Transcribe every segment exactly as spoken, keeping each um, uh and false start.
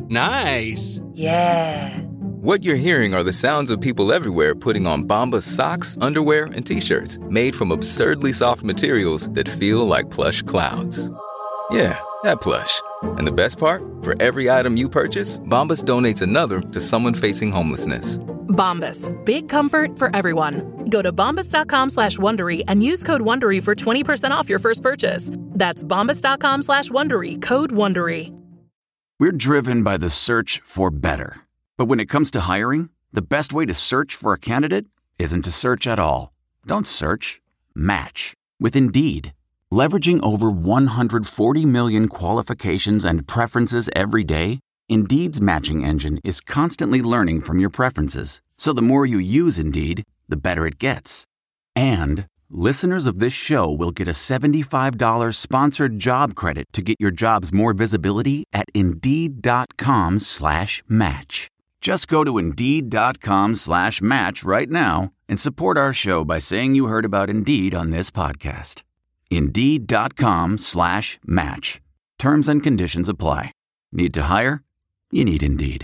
Nice. Yeah. What you're hearing are the sounds of people everywhere putting on Bombas socks, underwear, and T-shirts made from absurdly soft materials that feel like plush clouds. Yeah, that plush. And the best part? For every item you purchase, Bombas donates another to someone facing homelessness. Bombas. Big comfort for everyone. Go to bombas.com slash Wondery and use code Wondery for twenty percent off your first purchase. That's bombas.com slash Wondery. Code Wondery. We're driven by the search for better. But when it comes to hiring, the best way to search for a candidate isn't to search at all. Don't search. Match. With Indeed. Leveraging over one hundred forty million qualifications and preferences every day, Indeed's matching engine is constantly learning from your preferences. So the more you use Indeed, the better it gets. And listeners of this show will get a seventy-five dollars sponsored job credit to get your jobs more visibility at Indeed.com slash match. Just go to Indeed.com slash match right now and support our show by saying you heard about Indeed on this podcast. Indeed.com slash match. Terms and conditions apply. Need to hire? You need Indeed.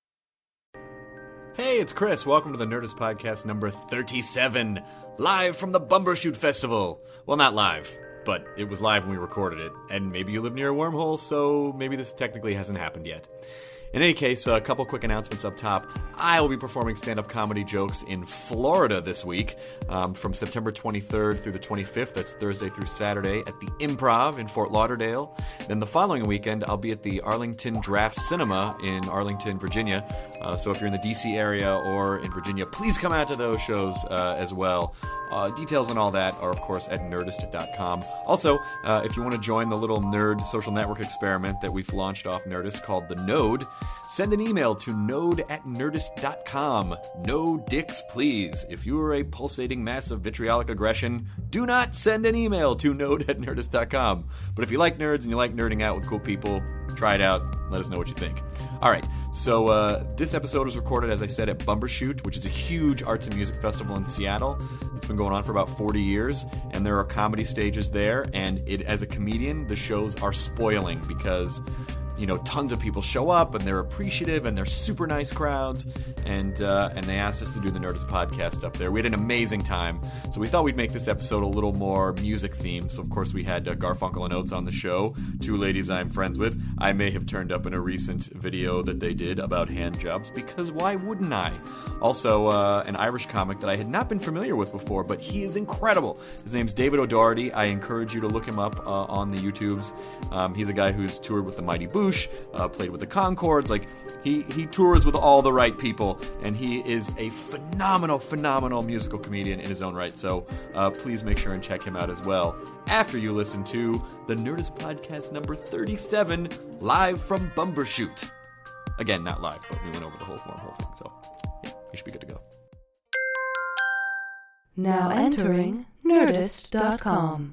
Hey, it's Chris. Welcome to the Nerdist Podcast number thirty-seven, live from the Bumbershoot Festival. Well, not live, but it was live when we recorded it, and maybe you live near a wormhole, so maybe this technically hasn't happened yet. In any case, a couple quick announcements up top. I will be performing stand-up comedy jokes in Florida this week um, from September twenty-third through the twenty-fifth. That's Thursday through Saturday at the Improv in Fort Lauderdale. Then the following weekend, I'll be at the Arlington Draft Cinema in Arlington, Virginia. Uh, so if you're in the D C area or in Virginia, please come out to those shows uh, as well. Uh, details on all that are, of course, at nerdist dot com. Also, uh, if you want to join the little nerd social network experiment that we've launched off Nerdist called The Node, send an email to node at nerdist dot com. No dicks, please. If you are a pulsating mass of vitriolic aggression, do not send an email to node at nerdist dot com. But if you like nerds and you like nerding out with cool people, try it out. Let us know what you think. All right, so uh, this episode was recorded, as I said, at Bumbershoot, which is a huge arts and music festival in Seattle. It's been going on for about forty years, and there are comedy stages there, and it, as a comedian, the shows are spoiling because, you know, tons of people show up, and they're appreciative, and they're super nice crowds, and uh, and they asked us to do the Nerdist podcast up there. We had an amazing time, so we thought we'd make this episode a little more music-themed. So, of course, we had uh, Garfunkel and Oates on the show, two ladies I'm friends with. I may have turned up in a recent video that they did about hand jobs, because why wouldn't I? Also, uh, an Irish comic that I had not been familiar with before, but he is incredible. His name's David O'Doherty. I encourage you to look him up uh, on the YouTubes. Um, he's a guy who's toured with the Mighty Boosh, Uh, played with the Conchords. Like, he, he tours with all the right people, and he is a phenomenal, phenomenal musical comedian in his own right. So uh, please make sure and check him out as well after you listen to the Nerdist Podcast number thirty-seven, live from Bumbershoot. Again, not live, but we went over the whole wormhole thing, so yeah, you should be good to go. Now entering nerdist dot com.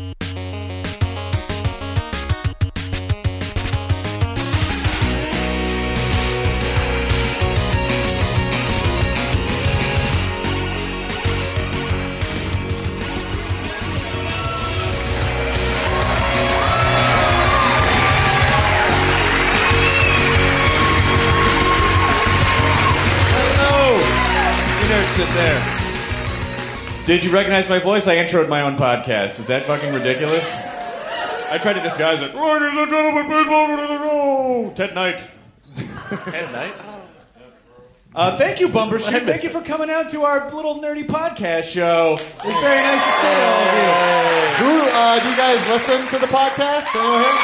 Sit there. Did you recognize my voice? I introed my own podcast. Is that fucking ridiculous? I tried to disguise it. Ladies and gentlemen, please welcome to the show, Ted Knight. Ted Knight? Uh, thank you, Bumbershoot. Thank you for coming out to our little nerdy podcast show. It's very nice to see all of you. Who, uh, do you guys listen to the podcast? Anyone here?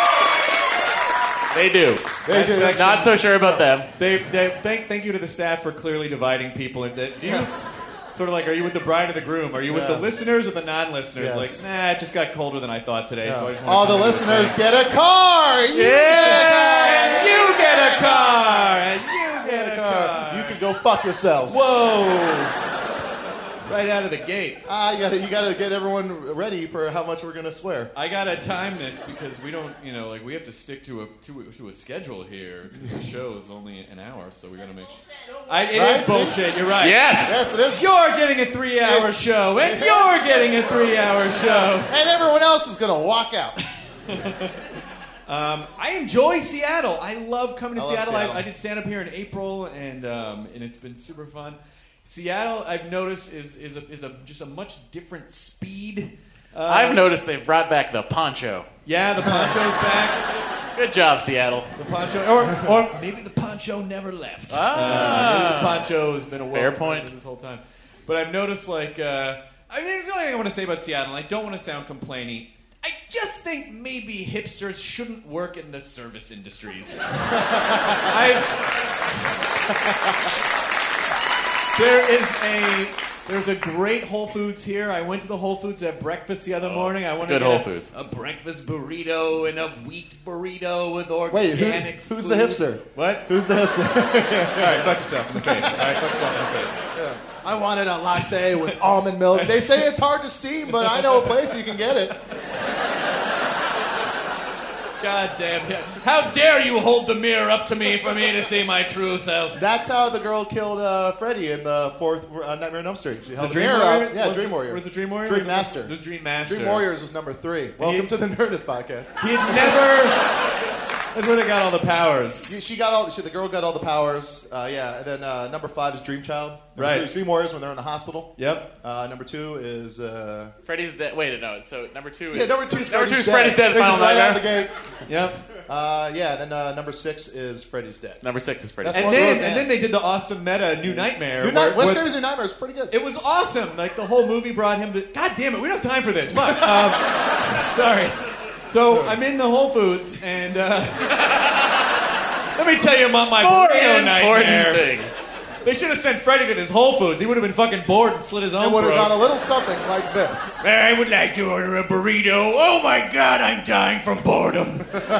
They do. They do. Section, not so sure about them. They, they thank thank you to the staff for clearly dividing people into. Do you yes. Sort of like, are you with the bride or the groom? Are you with yeah. the listeners or the non-listeners? Yes. Like, nah, it just got colder than I thought today. Yeah. So I just all the listeners get a car. You yeah, you get a car, and you get a car. You can go fuck yourselves. Whoa. Right out of the gate. Ah, you gotta, you gotta get everyone ready for how much we're gonna swear. I gotta time this because we don't, you know, like we have to stick to a to, to a schedule here because the show is only an hour, so we gotta make sure. I, it right? is bullshit. You're right. Yes. Yes, it is. You're getting a three-hour show, and you're getting a three-hour show, and everyone else is gonna walk out. Um, I enjoy Seattle. I love coming to I love Seattle. Seattle. I, I did stand up here in April, and um, and it's been super fun. Seattle, I've noticed, is is a, is a just a much different speed. Uh, I've noticed they've brought back the poncho. Yeah, the poncho's back. Good job, Seattle. The poncho, or or maybe the poncho never left. Ah. Uh, maybe the poncho has been a Fair point. this whole time. But I've noticed, like, uh, I mean, it's the only thing I want to say about Seattle. And I don't want to sound complainy. I just think maybe hipsters shouldn't work in the service industries. I've, there is a there's a great Whole Foods here. I went to the Whole Foods at breakfast the other Oh, morning. I it's a wanted good to get Whole a, Foods. a breakfast burrito and a wheat burrito with organic. Wait, who, who's food. the hipster? What? Who's the hipster? All right, fuck yourself in the face. All right, fuck yourself in the face. I wanted a latte with almond milk. They say it's hard to steam, but I know a place you can get it. God damn it. How dare you hold the mirror up to me for me to see my true self? That's how the girl killed uh, Freddy in the fourth uh, Nightmare on Elm Street. She held The the Dream mirror Warrior? up. Yeah, Was Dream it- Warrior. was it Dream Warrior? Dream Was it- Master. the Dream Master. Dream Warriors was number three. Welcome to the Nerdist podcast. He had never... That's where they got all the powers. She, she got all. She, the girl got all the powers. Uh, yeah, and then uh, number five is Dream Child. Number Right. three is Dream Warriors when they're in the hospital. Yep. Uh, number two is. Uh, Freddy's dead. Wait, no. So number two is yeah, number two is number two Freddy's is Freddy's dead. They Final just right out Nightmare. the gate. Yep. Uh, yeah, then uh, number six is Freddy's dead. Number six is Freddy's That's And one of then, those, and yeah. then they did the awesome meta New Nightmare. New where- Night, Wes where- Craven's New Nightmare is pretty good. It was awesome. Like, the whole movie brought him to... God damn it, we don't have time for this. Fuck. Um, sorry. So, I'm in the Whole Foods, and... Uh, let me tell you about my More burrito important nightmare. things. They should have sent Freddy to this Whole Foods. He would have been fucking bored and slit his own It would have throat. gone a little something like this. I would like to order a burrito. Oh my god, I'm dying from boredom.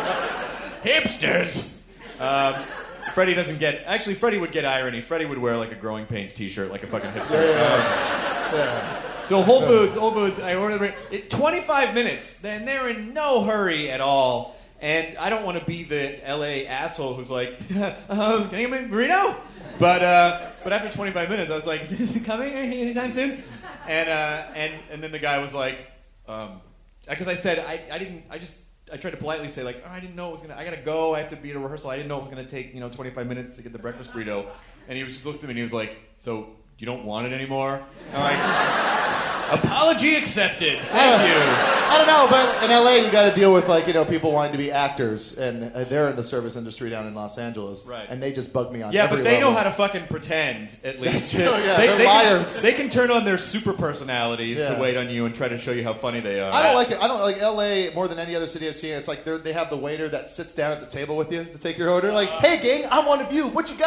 Hipsters. Um, Freddie doesn't get... Actually, Freddie would get irony. Freddie would wear like a Growing Pains t-shirt like a fucking hipster. Yeah. yeah. So Whole Foods, Whole Foods, I ordered it. twenty-five minutes. Then they're in no hurry at all. And I don't want to be the L A asshole who's like, uh, can you give me a burrito? But uh, but after twenty-five minutes, I was like, is this coming anytime soon? And uh, and and then the guy was like, um, because I said I, I didn't I just I tried to politely say like, oh, I didn't know it was gonna I gotta go I have to be at a rehearsal I didn't know it was gonna take you know twenty-five minutes to get the breakfast burrito. And he was just looked at me and he was like, so you don't want it anymore? I'm like, apology accepted. Thank you. I don't know, but in L A you got to deal with like you know people wanting to be actors, and uh, they're in the service industry down in Los Angeles, Right. And they just bug me on. Yeah, every but they level. know how to fucking pretend, at least. true, yeah, they, they're they liars. Can, they can turn on their super personalities Yeah. to wait on you and try to show you how funny they are. I don't like it. I don't like L A more than any other city I've seen. It's like they're- they have the waiter that sits down at the table with you to take your order. Like, hey, gang, I'm one of you. What you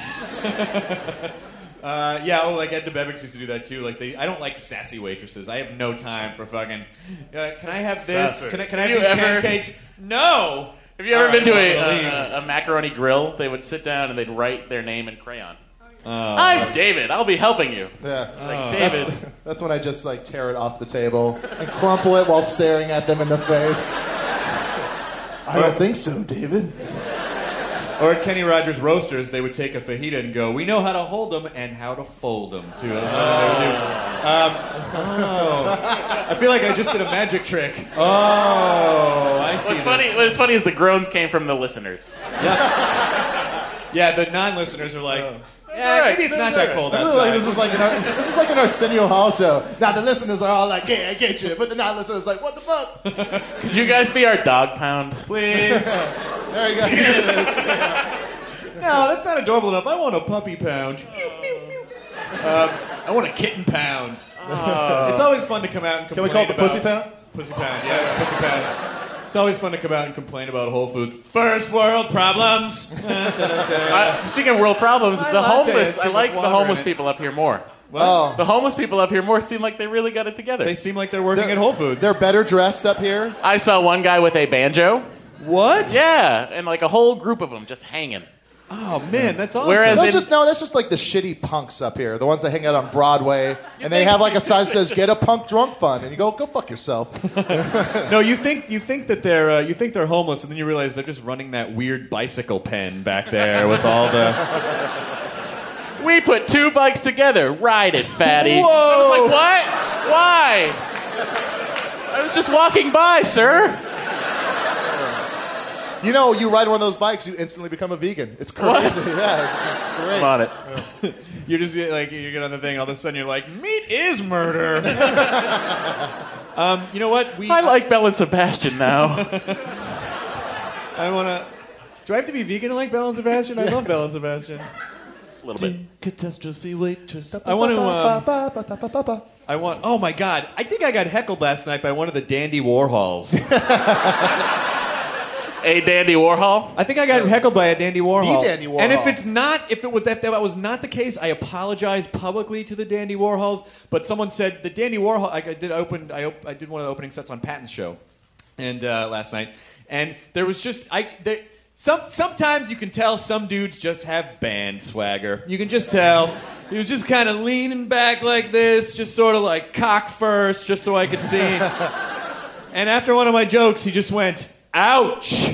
got? Uh, yeah, oh, like Ed DeBevics used to do that too. Like they, I don't like sassy waitresses. I have no time for fucking. Uh, can I have this? Sassy. Can I, can I have Have these you ever- pancakes? No. Have you ever All been to right, a, I'll leave. a, a macaroni grill? They would sit down and they'd write their name in crayon. I'm David. I'll be helping you. Yeah. Like, David. That's, that's when I just like tear it off the table and crumple it while staring at them in the face. I don't think so, David. Or at Kenny Rogers Roasters, they would take a fajita and go, "We know how to hold them and how to fold them too." That's what they would do. Um, oh, I feel like I just did a magic trick. Oh, I see. What's that. funny, what's funny is the groans came from the listeners. Yeah, the non-listeners are like, "Yeah, all right, maybe it's not that's that all cold This is like outside." this is like an, this is like an Arsenio Hall show. Now the listeners are all like, "Yeah, I get you," but the non-listeners are like, "What the fuck?" Could you guys be our dog pound? Please. There you go. Here it is. No, that's not adorable enough. I want a puppy pound. Um, I want a kitten pound. It's always fun to come out and Can complain we call it the about- pussy pound? Pussy pound, yeah, pussy pound. It's always fun to come out and complain about Whole Foods. First world problems. Uh, speaking of world problems, My the latte homeless, has I too like much the water homeless in it. people up here more. Oh, The homeless people up here more seem like they really got it together. They seem like they're working They're- at Whole Foods. they're better dressed up here. I saw one guy with a banjo. what? Yeah, and like a whole group of them just hanging. Oh man, that's awesome. Whereas That's in- just no. That's just like the shitty punks up here, the ones that hang out on Broadway, and they have like a sign that says "Get a punk drunk fund," and you go, "Go fuck yourself." no, you think you think that they're uh, you think they're homeless, and then you realize they're just running that weird bicycle pen back there with all the. We put two bikes together. Ride it, fatty. Whoa! I was like, what? Why? I was just walking by, sir. You know, you ride one of those bikes, you instantly become a vegan. It's crazy. What? Yeah, it's, it's great. I'm on it. You're just like, you get on the thing, and all of a sudden you're like, meat is murder. um, you know what? We, I like Belle and Sebastian now. I want to... Do I have to be vegan to like Belle and Sebastian? I love Belle and Sebastian. A little bit. Catastrophe waitress. I want to... Um, I want... Oh, my God. I think I got heckled last night by one of the Dandy Warhols. A Dandy Warhol? I think I got heckled by a Dandy Warhol. The Dandy Warhol. And if it's not, if it was that, that was not the case, I apologize publicly to the Dandy Warhols. But someone said the Dandy Warhol. I, I did open. I, op- I did one of the opening sets on Patton's show, and uh, last night, and there was just I. There, some sometimes you can tell some dudes just have band swagger. You can just tell. He was just kind of leaning back like this, just sort of like cock first, just so I could see. And after one of my jokes, he just went, ouch.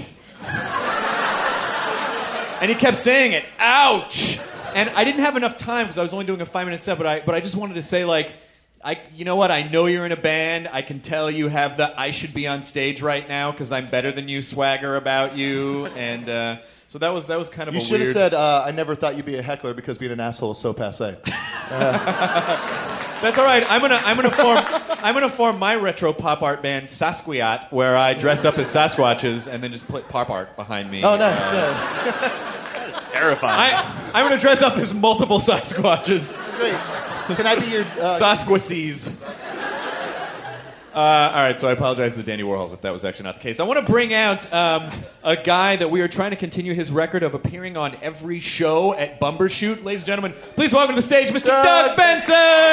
And he kept saying it, ouch. And I didn't have enough time because I was only doing a five-minute set, but I but I just wanted to say, like, I you know what? I know you're in a band. I can tell you have the I should be on stage right now because I'm better than you swagger about you. And uh, so that was that was kind of You a should weird... have said, uh, I never thought you'd be a heckler because being an asshole is so passé. That's all right. I'm gonna I'm gonna form I'm gonna form my retro pop art band Sasquiat, where I dress up as Sasquatches and then just play pop art behind me. Oh, nice, Uh, nice. Terrifying. I, I'm gonna dress up as multiple Sasquatches. Great. Can I be your... Uh, Sasquacies. Uh, all right, so I apologize to the Dandy Warhols if that was actually not the case. I want to bring out um, a guy that we are trying to continue his record of appearing on every show at Bumbershoot. Ladies and gentlemen, please welcome to the stage Mister Doug, Doug Benson!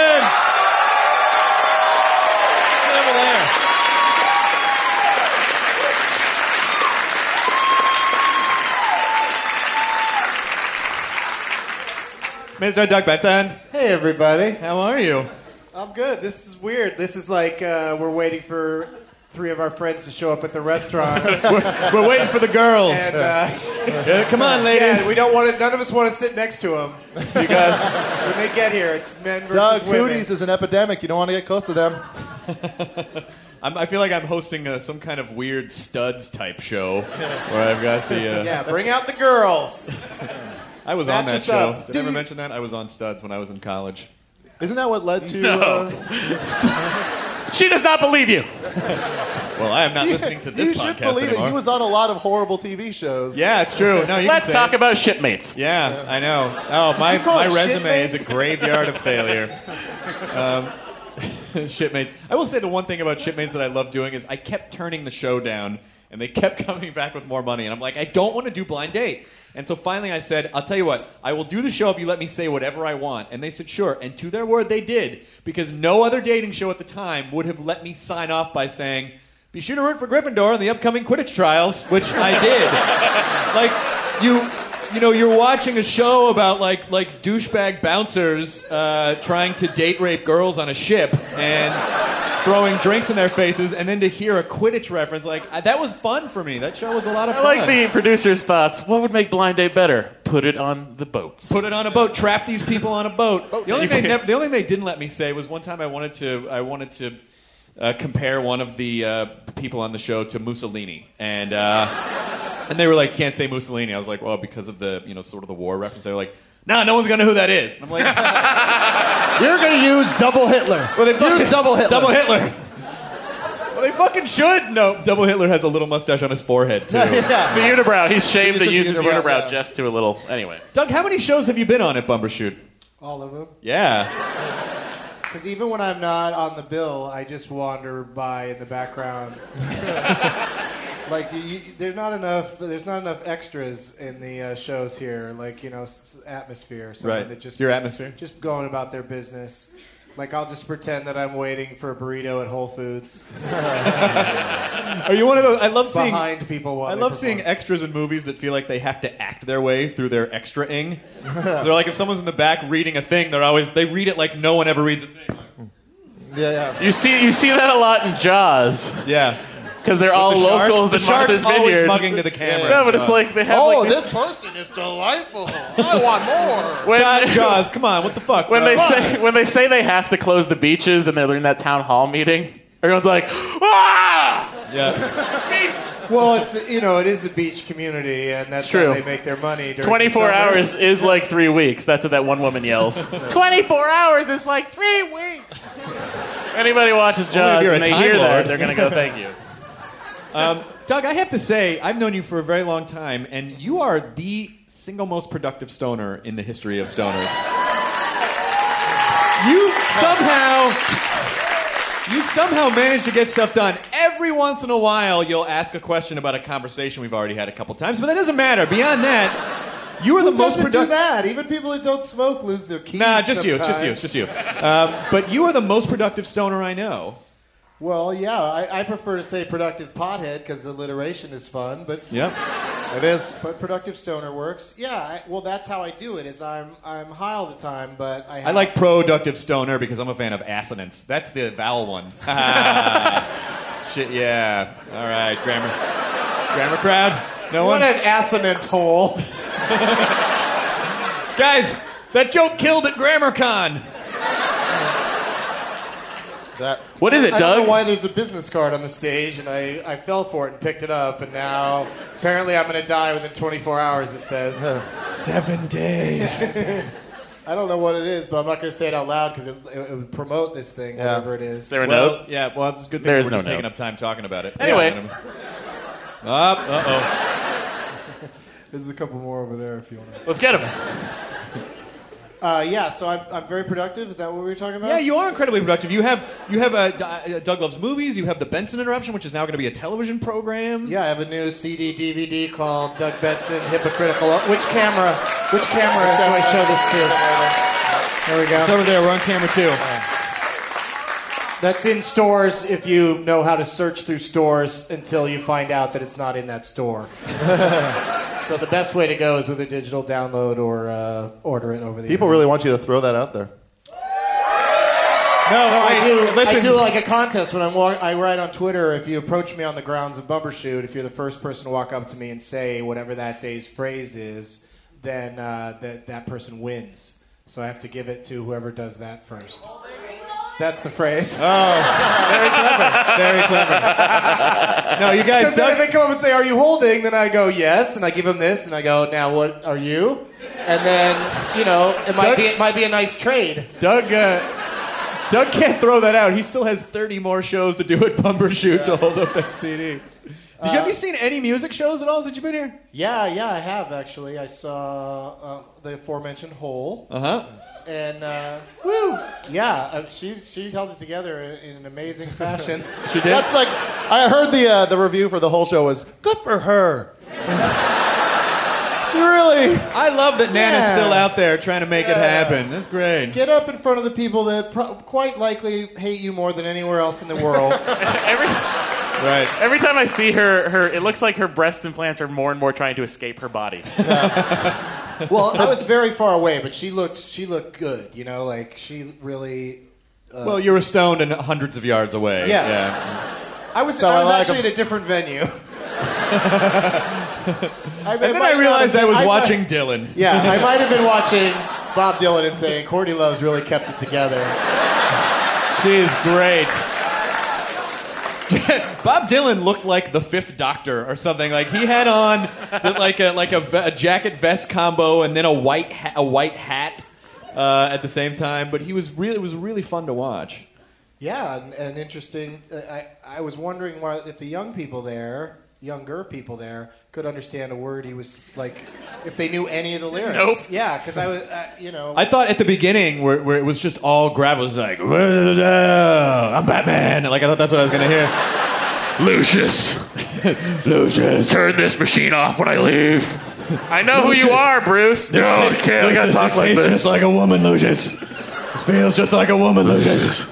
Over there. Mister Doug Benson. Hey, everybody. How are you? I'm good. This is weird. This is like uh, we're waiting for three of our friends to show up at the restaurant. we're, we're waiting for the girls. And, uh, yeah, come on, ladies. Yeah, we don't want to. None of us want to sit next to them. You guys, when they get here, it's men versus Doug, women. cooties is an epidemic. You don't want to get close to them. I'm, I feel like I'm hosting a, some kind of weird studs type show where I've got the. Uh, yeah, bring out the girls. I was Match on that us show. up. Did I ever mention that? I was on Studs when I was in college. Isn't that what led to... No. Uh, She does not believe you. Well, I am not listening to this you should podcast believe anymore. it. He was on a lot of horrible T V shows. Yeah, it's true. No, you Let's can say talk it. about shipmates. Yeah, I know. Oh, my, call my it resume shitmates? is a graveyard of failure. Um, Shipmates. I will say the one thing about Shipmates that I love doing is I kept turning the show down, and they kept coming back with more money. And I'm like, I don't want to do Blind Date. And so finally I said, I'll tell you what, I will do the show if you let me say whatever I want. And they said, sure. And to their word, they did. Because no other dating show at the time would have let me sign off by saying, be sure to root for Gryffindor in the upcoming Quidditch trials, which I did. Like, you... You know, you're watching a show about like like douchebag bouncers uh, trying to date rape girls on a ship and throwing drinks in their faces, and then to hear a Quidditch reference, like I, that was fun for me. That show was a lot of I fun. like the producer's thoughts. What would make Blind Date better? Put it on the boats. Put it on a boat. Trap these people on a boat. The only thing they never, the only thing they didn't let me say was one time I wanted to I wanted to uh, compare one of the uh, people on the show to Mussolini, and. Uh, And they were like, can't say Mussolini. I was like, well, because of the, you know, sort of the war reference. They were like, nah, no one's going to know who that is. And I'm like, you're going to use double Hitler. Well, they fucking, use double Hitler. Double Hitler. Well, they fucking should. No, double Hitler has a little mustache on his forehead, too. Yeah. It's a unibrow. He's shaved He's and just uses unibrow, unibrow yeah. just to a little. Anyway. Doug, how many shows have you been on at Bumbershoot? All of them. Yeah. Because even when I'm not on the bill, I just wander by in the background. Like, you, there's not enough. There's not enough extras in the uh, shows here. Like, you know, s- atmosphere. Someone Right. That just Your atmosphere? Just going about their business. Like, I'll just pretend that I'm waiting for a burrito at Whole Foods. Are you one of those? I love seeing. Behind people while I they love perform. seeing extras in movies that feel like they have to act their way through their extra-ing. They're like, if someone's in the back reading a thing, they're always they read it like no one ever reads a thing. Yeah, yeah. You see, you see that a lot in Jaws Yeah. because they're all The shark- locals the in Martha's shark's always Vineyard. mugging to the camera. No, but it's like they have Oh, like this person is delightful. I want more. when, God, Jaws, come on, what the fuck? when bro? they say when they say they have to close the beaches and they're in that town hall meeting, everyone's like, ah! Yeah. Well, it's you know it is a beach community, and that's It's true. how they make their money. During twenty-four the summers. hours is like three weeks. That's what that one woman yells. twenty-four hours is like three weeks. Anybody watches Only if Jaws you're and a they Time hear Lord. that, they're going to go, thank you. Um, Doug, I have to say, I've known you for a very long time, and you are the single most productive stoner in the history of stoners. You somehow... You somehow manage to get stuff done. Every once in a while, you'll ask a question about a conversation we've already had a couple times, but that doesn't matter. Beyond that, you are the Who most doesn't do productive. that? Even people that don't smoke lose their keys. Nah, just you. It's just sometimes. you. It's just you. Um, but you are the most productive stoner I know. Well, yeah, I, I prefer to say productive pothead because alliteration is fun, but Yep. It is. but productive stoner works. Yeah, I, well, that's how I do it. Is I'm I'm high all the time, but I have, I like productive stoner because I'm a fan of assonance. That's the vowel one. Shit, yeah. All right, grammar. Grammar crowd? No what one? an assonance hole. Guys, that joke killed at GrammarCon. That. What is it, I don't Doug? know why there's a business card on the stage, and I, I fell for it and picked it up, and now apparently I'm going to die within twenty-four hours, it says. Seven days. I don't know what it is, but I'm not going to say it out loud because it, it, it would promote this thing, Yeah. whatever it is. Is there a Well, note? yeah, well, it's a good thing There is we're no just note. taking up time talking about it. Anyway. Yeah. Up, uh-oh. There's a couple more over there if you want to. Let's get him. Uh, yeah, so I'm, I'm very productive. Is that what we were talking about? Yeah, you are incredibly productive. You have you have uh, D- uh, Doug Loves Movies. You have The Benson Interruption, which is now going to be a television program. Yeah, I have a new C D D V D called Doug Benson Hypocritical. Which camera? Which camera do I show this to? There we It's go. over there. We're on camera, too. That's in stores if you know how to search through stores until you find out that it's not in that store. So the best way to go is with a digital download or uh, order it over the People really want you to throw that out there. No, No, I do. Listen. I do like a contest when I'm. Walk- I write on Twitter. If you approach me on the grounds of Bumbershoot, if you're the first person to walk up to me and say whatever that day's phrase is, then uh, that that person wins. So I have to give it to whoever does that first. That's the phrase. Oh, very clever. Very clever. No, you guys, Because then if Doug, they come up and say, "Are you holding?" then I go, "Yes," and I give them this, and I go, "Now what are you?" And then you know, it might Doug- be it might be a nice trade. Doug, uh, Doug can't throw that out. He still has thirty more shows to do at Bumbershoot to hold up that C D. Did you, have you seen any music shows at all since you've been here? Yeah, yeah, I have actually. I saw uh, the aforementioned Hole. Uh-huh. And uh, woo, yeah, uh, she she held it together in, in an amazing fashion. She did? That's like I heard the uh, the review for the whole show was good for her. She really I love that Nana's Yeah. still out there trying to make it Yeah. happen. That's great. Get up in front of the people that pro- quite likely hate you more than anywhere else in the world. Every, Right. every time I see her, her, it looks like her breast implants are more and more trying to escape her body. Well, I was very far away, but she looked she looked good. You know, like she really. Uh, Well, you're a stoned and hundreds of yards away. Yeah. yeah. I was So I I was like actually 'em. at a different venue. I, And then I realized I was watching Dylan. Yeah, I might have been watching Bob Dylan and saying Courtney Love's really kept it together. She is great. Bob Dylan looked like the Fifth Doctor or something. Like he had on the, like a like a, ve- a jacket vest combo and then a white ha- a white hat uh, at the same time. But he was really it was really fun to watch. Yeah, and, and interesting. Uh, I I was wondering why if the young people there, younger people there, could understand a word he was like, if they knew any of the lyrics. Nope. Yeah, because I was, uh, you know. I thought at the beginning where, where it was just all gravel, it was like, I'm Batman. Like I thought that's what I was gonna hear. Lucius, Lucius, turn this machine off when I leave. I know who you Lucius. are, Bruce. No, I can't. I gotta Lucius, talk this like tastes this. just like a woman, Lucius. This feels just like a woman, Lucius.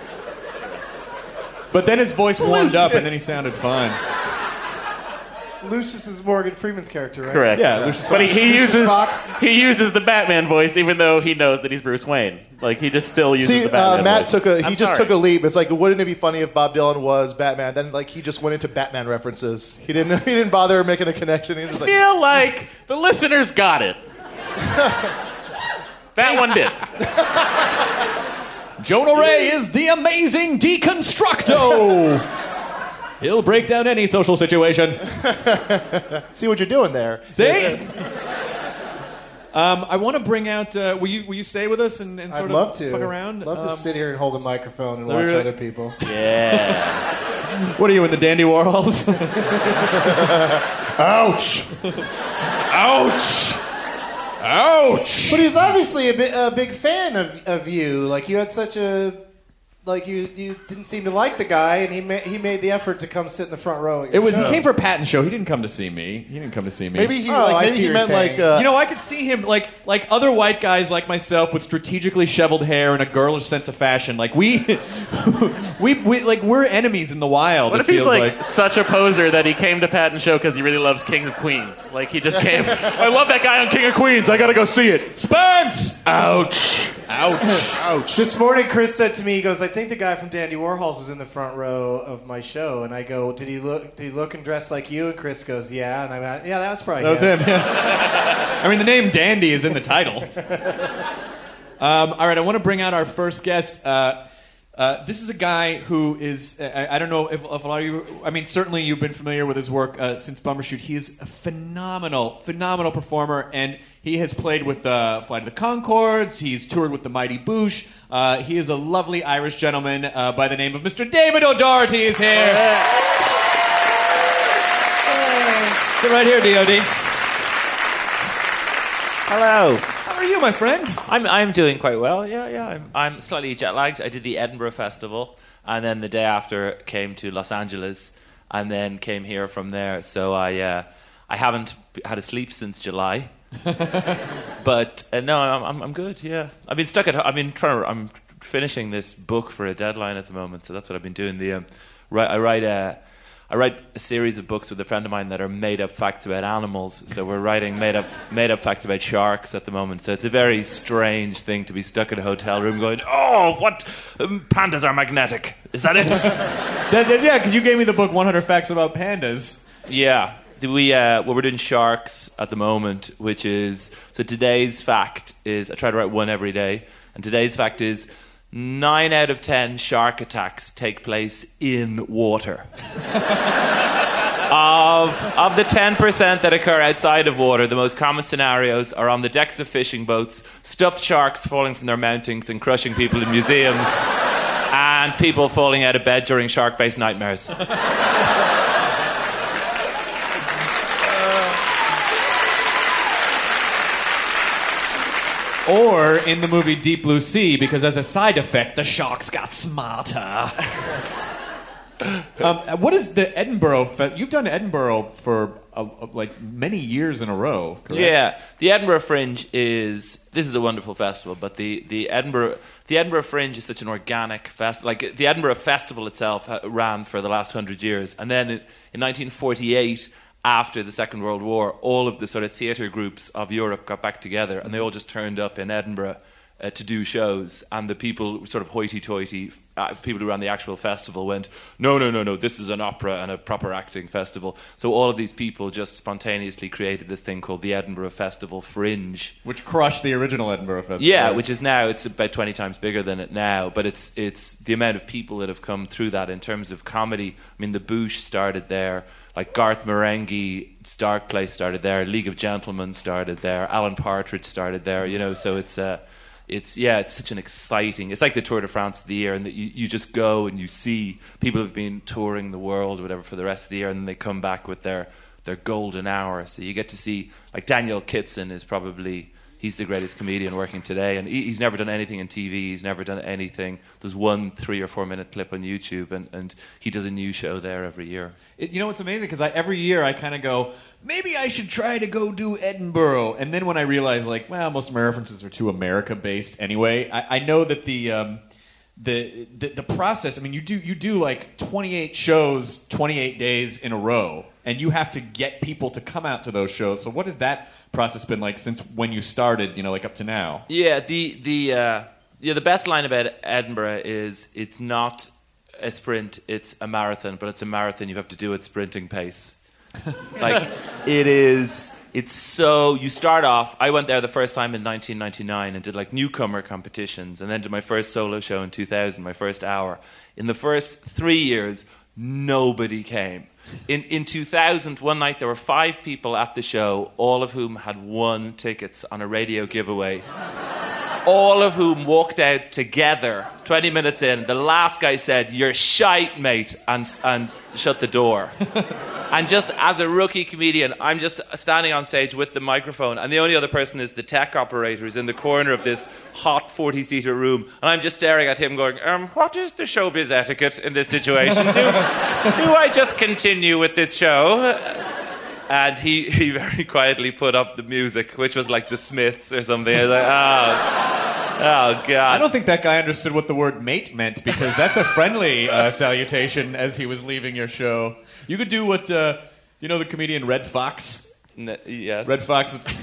But then his voice warmed up, and then he sounded fine. Lucius is Morgan Freeman's character, right? Correct. Yeah, Lucius But he, Fox. he Lucius uses Fox. he uses the Batman voice, even though he knows that he's Bruce Wayne. Like he just still uses see. the Batman Uh, Matt voice. took a he I'm just sorry. took a leap. It's like wouldn't it be funny if Bob Dylan was Batman? Then like he just went into Batman references. He didn't he didn't bother making a connection. He was just I like feel like the listeners got it. That one did. Jonah Ray is the amazing deconstructo. He'll break down any social situation. See what you're doing there. See? um, I want to bring out. Uh, will you will you stay with us and, and sort I'd of love to. fuck around? Love Um, to sit here and hold a microphone and watch really- other people. Yeah. What are you in the Dandy Warhols? Ouch! Ouch! Ouch! But he was obviously a, bi- a big fan of, of you. Like you had such a, like you, you didn't seem to like the guy, and he ma- he made the effort to come sit in the front row. At It your was. show. He came for Patton's show. He didn't come to see me. He didn't come to see me. Maybe he, Oh, like, I maybe see he what meant you're like. saying. Uh, You know, I could see him like like other white guys like myself with strategically shoveled hair and a girlish sense of fashion. Like we, we, we like we're enemies in the wild. What it if he's feels like, such a poser that he came to Patton's show because he really loves King of Queens? Like he just came. I love that guy on King of Queens. I gotta go see it. Spence? Ouch. Ouch! Ouch! This morning, Chris said to me, he goes, "I think the guy from Dandy Warhols was in the front row of my show." And I go, "Did he look? Did he look and dress like you?" And Chris goes, "Yeah." And I went, "Yeah, that was probably That was him. Yeah. I mean, the name Dandy is in the title. Um, all right, I want to bring out our first guest. Uh, uh, this is a guy who is, I, I don't know if, if a lot of you, I mean, certainly you've been familiar with his work uh, since Bumbershoot. He is a phenomenal, phenomenal performer, and he has played with uh, Flight of the Conchords. He's toured with the Mighty Boosh. Uh, he is a lovely Irish gentleman uh, by the name of Mister David O'Doherty is here. Sit right here, D O D. Hello. How are you, my friend? I'm I'm doing quite well. Yeah, yeah. I'm I'm slightly jet lagged. I did the Edinburgh Festival, and then the day after came to Los Angeles, and then came here from there. So I uh, I haven't had a sleep since July. But uh, no, I'm, I'm I'm good. Yeah, I've been stuck at. I've been trying to. I'm finishing this book for a deadline at the moment, so that's what I've been doing. The um, right, I write a. I write a series of books with a friend of mine that are made-up facts about animals. So we're writing made-up made-up facts about sharks at the moment. So it's a very strange thing to be stuck in a hotel room going, "Oh, what? Um, pandas are magnetic. Is that it?" That, that, yeah, because you gave me the book one hundred Facts About Pandas. Yeah. We uh, well, we're doing sharks at the moment, which is so today's fact is I try to write one every day, and today's fact is nine out of ten shark attacks take place in water. of of the ten percent that occur outside of water, the most common scenarios are on the decks of fishing boats, stuffed sharks falling from their mountings and crushing people in museums, and people falling out of bed during shark-based nightmares. Or in the movie Deep Blue Sea, because as a side effect, the sharks got smarter. um, what is the Edinburgh? Fe- You've done Edinburgh for uh, uh, like many years in a row, correct? Yeah, the Edinburgh Fringe is this is a wonderful festival, but the, the Edinburgh the Edinburgh Fringe is such an organic festival. Like the Edinburgh Festival itself ha- ran for the last hundred years, and then in, in nineteen forty-eight. After the Second World War, all of the sort of theatre groups of Europe got back together, and they all just turned up in Edinburgh uh, to do shows. And the people, sort of hoity-toity, uh, people who ran the actual festival went, no, no, no, no, this is an opera and a proper acting festival. So all of these people just spontaneously created this thing called the Edinburgh Festival Fringe. Which crushed the original Edinburgh Festival. Yeah, which is now, it's about twenty times bigger than it now, but it's it's the amount of people that have come through that in terms of comedy. I mean, the Boosh started there. Like Garth Marenghi's Dark Place started there, League of Gentlemen started there, Alan Partridge started there, you know, so it's, uh, it's yeah, it's such an exciting, it's like the Tour de France of the year, and that you, you just go and you see people have been touring the world or whatever for the rest of the year, and then they come back with their, their golden hour, so you get to see, like Daniel Kitson is probably, he's the greatest comedian working today, and he, he's never done anything in T V, he's never done anything, there's one three or four minute clip on YouTube, and, and he does a new show there every year. It, you know, it's amazing because I, every year I kind of go, maybe I should try to go do Edinburgh. And then when I realize, like, well, most of my references are too America-based anyway, I, I know that the, um, the the the process, I mean, you do you do like twenty-eight shows, twenty-eight days in a row, and you have to get people to come out to those shows. So what has that process been like since when you started, you know, like up to now? Yeah, the, the, uh, yeah, the best line about Edinburgh is it's not a sprint, it's a marathon, but it's a marathon you have to do at sprinting pace. Like, it is, it's so, you start off, I went there the first time in nineteen ninety-nine and did like newcomer competitions, and then did my first solo show in two thousand, my first hour. In the first three years, nobody came. In in two thousand, one night there were five people at the show, all of whom had won tickets on a radio giveaway. All of whom walked out together twenty minutes in. The last guy said, "You're shite, mate," and, and shut the door. And just as a rookie comedian, I'm just standing on stage with the microphone, and the only other person is the tech operator who's in the corner of this hot forty-seater room. And I'm just staring at him going, um, what is the showbiz etiquette in this situation? Do, do I just continue with this show? And he, he very quietly put up the music, which was like the Smiths or something. I was like, oh, oh God. I don't think that guy understood what the word mate meant, because that's a friendly uh, salutation as he was leaving your show. You could do what, uh, you know the comedian Red Fox? N- yes. Red Fox is...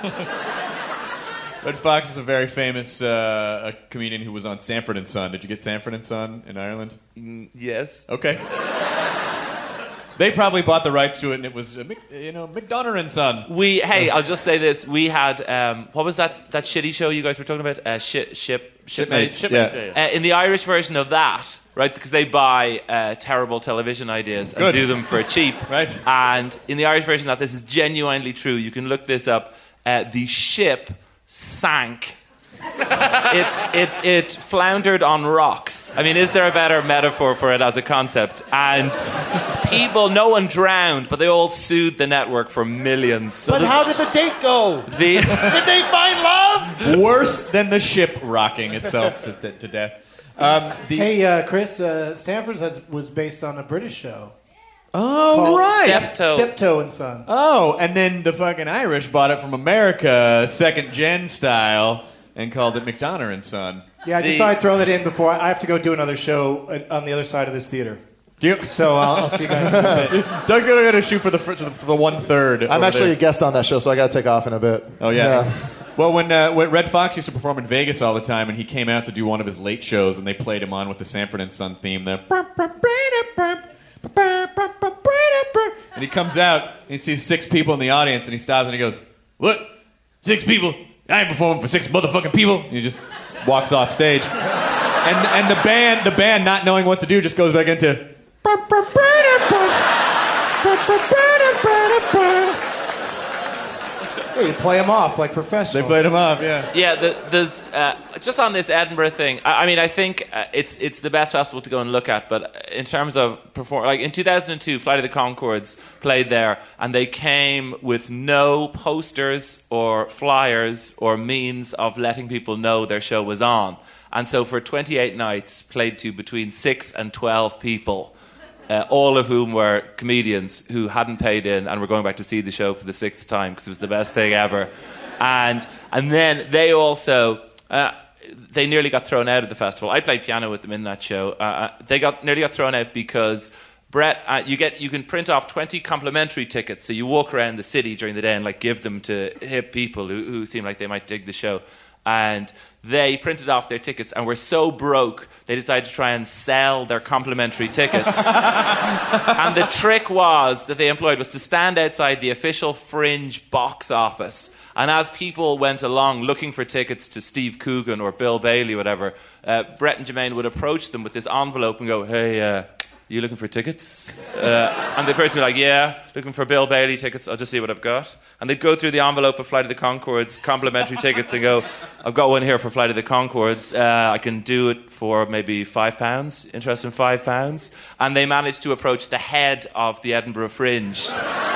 Red Fox is a very famous uh, a comedian who was on Sanford and Son. Did you get Sanford and Son in Ireland? Mm, yes. Okay. They probably bought the rights to it, and it was, uh, Mc, you know, McDonough and Son. We, hey, I'll just say this. We had, um, what was that that shitty show you guys were talking about? Uh, ship, ship, Shipmates. Shipmates. Yeah. Uh, in the Irish version of that, right, because they buy uh, terrible television ideas and Good. do them for cheap. Right. And in the Irish version of that, this is genuinely true. You can look this up. Uh, the ship sank. it, it it floundered on rocks. I mean, is there a better metaphor for it as a concept? And people, no one drowned, but they all sued the network for millions. So But the- how did the date go? the Did they find love? Worse than the ship rocking itself to, to, to death. Um, the, Hey, uh, Chris, uh, Sanford's has, was based on a British show. oh, called right. Steptoe. Steptoe and Son. Oh, and then the fucking Irish bought it from America, second gen style, and called it McDonough and Son. Yeah, I The- just thought I'd throw that in before. I have to go do another show uh, on the other side of this theater. Do you, So I'll, I'll see you guys in a bit. Doug's gonna go shoot for the for the, for the one third. I'm actually a guest on that show, so I got to take off in a bit. Oh yeah. Well, when uh, when Red Fox used to perform in Vegas all the time, and he came out to do one of his late shows, and they played him on with the Sanford and Son theme. The and he comes out and he sees six people in the audience, and he stops and he goes, "What? Six people? I ain't performing for six motherfucking people." And he just walks off stage, and and the band the band not knowing what to do just goes back into. Hey, you play them off like professionals. They played him off, yeah. Yeah, the, there's uh, just on this Edinburgh thing. I, I mean, I think uh, it's it's the best festival to go and look at. But in terms of perform, like in two thousand two, Flight of the Conchords played there, and they came with no posters or flyers or means of letting people know their show was on. And so for twenty-eight nights, played to between six and twelve people. Uh, all of whom were comedians who hadn't paid in and were going back to see the show for the sixth time because it was the best thing ever. And and then they also, uh, they nearly got thrown out of the festival. I played piano with them in that show. Uh, they got nearly got thrown out because Brett, uh, you get you can print off twenty complimentary tickets, so you walk around the city during the day and like give them to hip people who, who seem like they might dig the show. And they printed off their tickets and were so broke they decided to try and sell their complimentary tickets. And the trick was that they employed was to stand outside the official Fringe box office, and as people went along looking for tickets to Steve Coogan or Bill Bailey or whatever, uh, Brett and Jermaine would approach them with this envelope and go, "Hey, uh, you looking for tickets?" Uh, and the person would be like, "Yeah, looking for Bill Bailey tickets. I'll just see what I've got." And they'd go through the envelope of Flight of the Conchords, complimentary tickets, and go, "I've got one here for Flight of the Conchords. Uh, I can do it for maybe five pounds. Interested in five pounds?" And they managed to approach the head of the Edinburgh Fringe.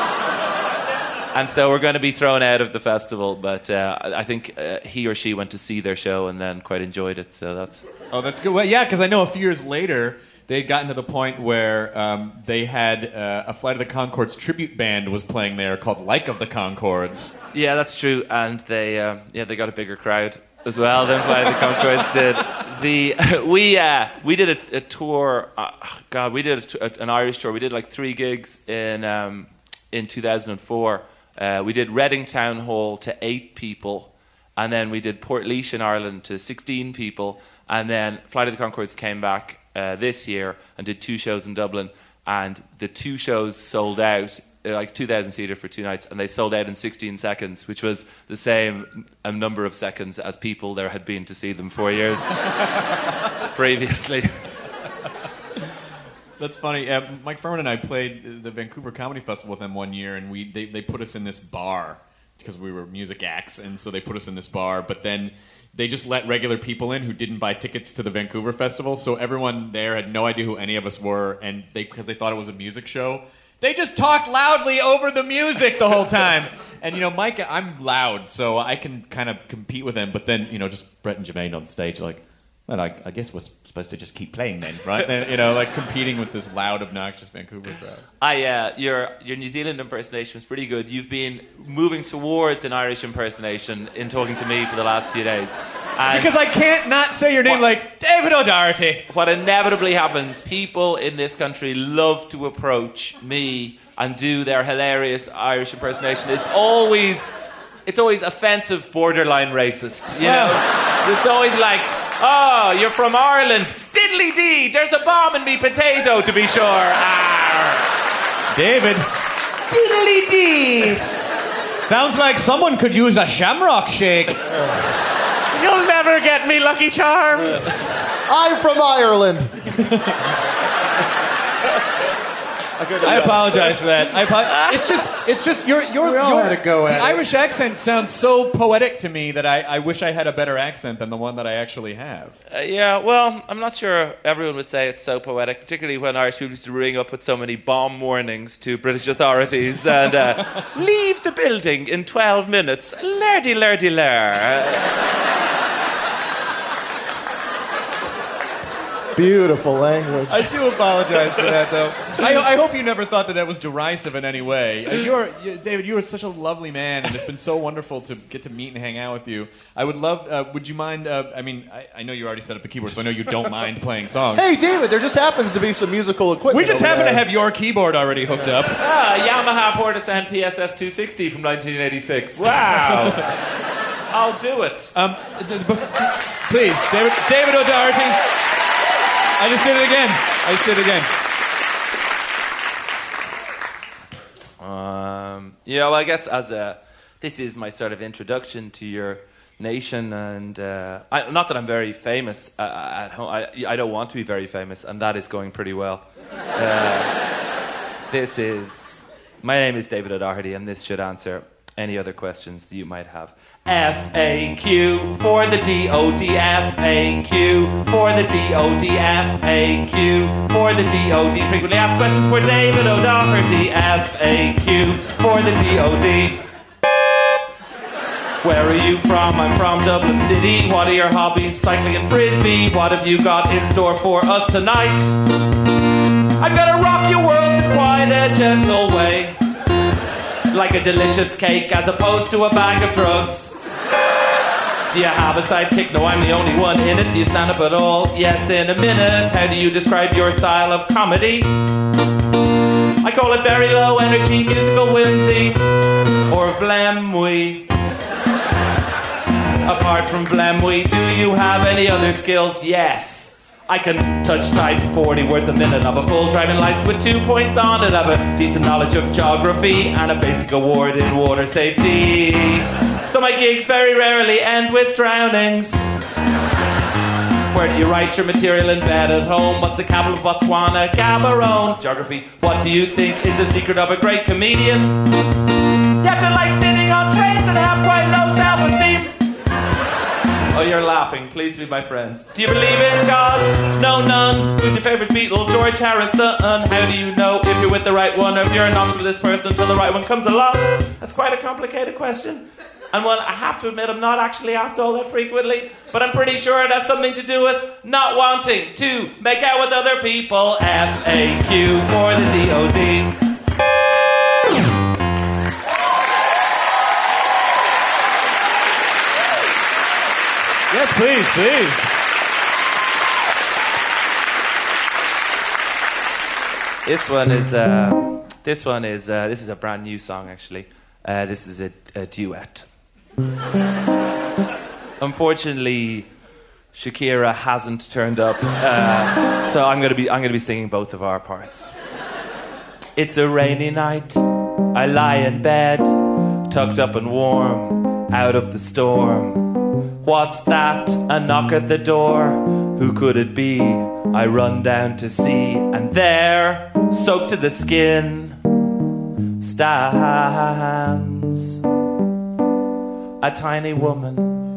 And so we're going to be thrown out of the festival, but uh, I think uh, he or she went to see their show and then quite enjoyed it. So that's Oh, that's good. Well, yeah, because I know a few years later they had gotten to the point where um, they had uh, a Flight of the Conchords tribute band was playing there called Like of the Conchords. yeah, that's true. And they uh, yeah they got a bigger crowd as well than Flight of the Conchords did. The we uh, we did a, a tour. Uh, God, we did a t- a, an Irish tour. We did like three gigs in um, in two thousand four. Uh, we did Reading Town Hall to eight people, and then we did Portlaoise in Ireland to sixteen people, and then Flight of the Conchords came back uh, this year and did two shows in Dublin, and the two shows sold out, uh, like two thousand seater for two nights, and they sold out in sixteen seconds, which was the same a number of seconds as people there had been to see them four years previously. That's funny. Uh, Mike Furman and I played the Vancouver Comedy Festival with them one year, and we they, they put us in this bar because we were music acts, and so they put us in this bar. But then they just let regular people in who didn't buy tickets to the Vancouver Festival, so everyone there had no idea who any of us were, and they because they thought it was a music show, they just talked loudly over the music the whole time. And, you know, Mike, I'm loud, so I can kind of compete with him. But then, you know, just Brett and Jermaine on stage, like, well, I, I guess we're supposed to just keep playing then, right? Then, you know, like competing with this loud, obnoxious Vancouver crowd. I, uh, your your New Zealand impersonation was pretty good. You've been moving towards an Irish impersonation in talking to me for the last few days. And because I can't not say your name, what, like David O'Doherty. What inevitably happens, people in this country love to approach me and do their hilarious Irish impersonation. It's always, it's always offensive, borderline racist. You know, oh. It's always like, oh, you're from Ireland. Diddly dee, there's a bomb in me potato, to be sure. Arr. David. Diddly dee. Sounds like someone could use a shamrock shake. You'll never get me, Lucky Charms. I'm from Ireland. I apologize for that. I apo- it's just, it's just your your, we all your had a go at the it. Irish accent sounds so poetic to me that I, I wish I had a better accent than the one that I actually have. Uh, yeah, well, I'm not sure everyone would say it's so poetic, particularly when Irish people used to ring up with so many bomb warnings to British authorities and uh, leave the building in twelve minutes. Lurdy, lurdy, lur. Beautiful language. I do apologize for that, though. I, I hope you never thought that that was derisive in any way. Uh, You're, you, David, you are such a lovely man, and it's been so wonderful to get to meet and hang out with you. I would love, uh, would you mind, uh, I mean, I, I know you already set up the keyboard, so I know you don't mind playing songs. Hey, David, there just happens to be some musical equipment. We just over happen there. to have your keyboard already hooked up. Ah, Yamaha Portasound P S S two sixty from nineteen eighty-six. Wow. I'll do it. Um, th- th- please, David, David O'Doherty. I just did it again. I just did it again. Um, yeah, well, I guess as a, this is my sort of introduction to your nation, and uh, I, not that I'm very famous uh, at home. I, I don't want to be very famous, and that is going pretty well. Uh, this is, my name is David O'Doherty, and this should answer any other questions that you might have. F A Q for the D O D, F A Q for the D O D, F A Q for the D O D. Frequently asked questions for David O'Doherty, F A Q for the D O D. Where are you from? I'm from Dublin City. What are your hobbies? Cycling and frisbee. What have you got in store for us tonight? I'm gonna rock your world in quite a gentle way, like a delicious cake as opposed to a bag of drugs. Do you have a sidekick? No, I'm the only one in it. Do you stand up at all? Yes, in a minute. How do you describe your style of comedy? I call it very low energy, musical whimsy, or vlamwee. Apart from vlamwee, do you have any other skills? Yes. I can touch type forty words a minute of a full driving license with two points on it. I have a decent knowledge of geography and a basic award in water safety. So my gigs very rarely end with drownings. Where do you write your material in bed at home? What's the capital of Botswana? Gaborone. Geography. What do you think is the secret of a great comedian? You have to like sitting on trains and have quite low self-esteem. Oh, you're laughing. Please be my friends. Do you believe in God? No, none. Who's your favorite Beatle? George Harrison. How do you know if you're with the right one or if you're not with this person until the right one comes along? That's quite a complicated question. And one I have to admit I'm not actually asked all that frequently, but I'm pretty sure it has something to do with not wanting to make out with other people. F A Q for the D O D. Yes, please, please. This one is uh, this one is uh, this is a brand new song actually. Uh, this is a, a duet. Unfortunately, Shakira hasn't turned up, uh, so I'm gonna be I'm gonna be singing both of our parts. It's a rainy night. I lie in bed, tucked up and warm, out of the storm. What's that? A knock at the door. Who could it be? I run down to see, and there, soaked to the skin, stands a tiny woman.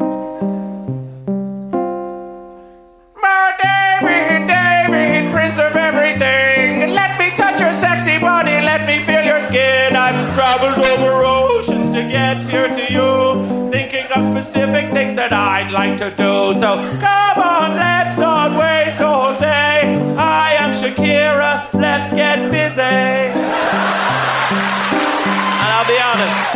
My David, David, Prince of everything. Let me touch your sexy body, let me feel your skin. I've traveled over oceans to get here to you, thinking of specific things that I'd like to do. So come on, let's not waste all day. I am Shakira, let's get busy. And I'll be honest,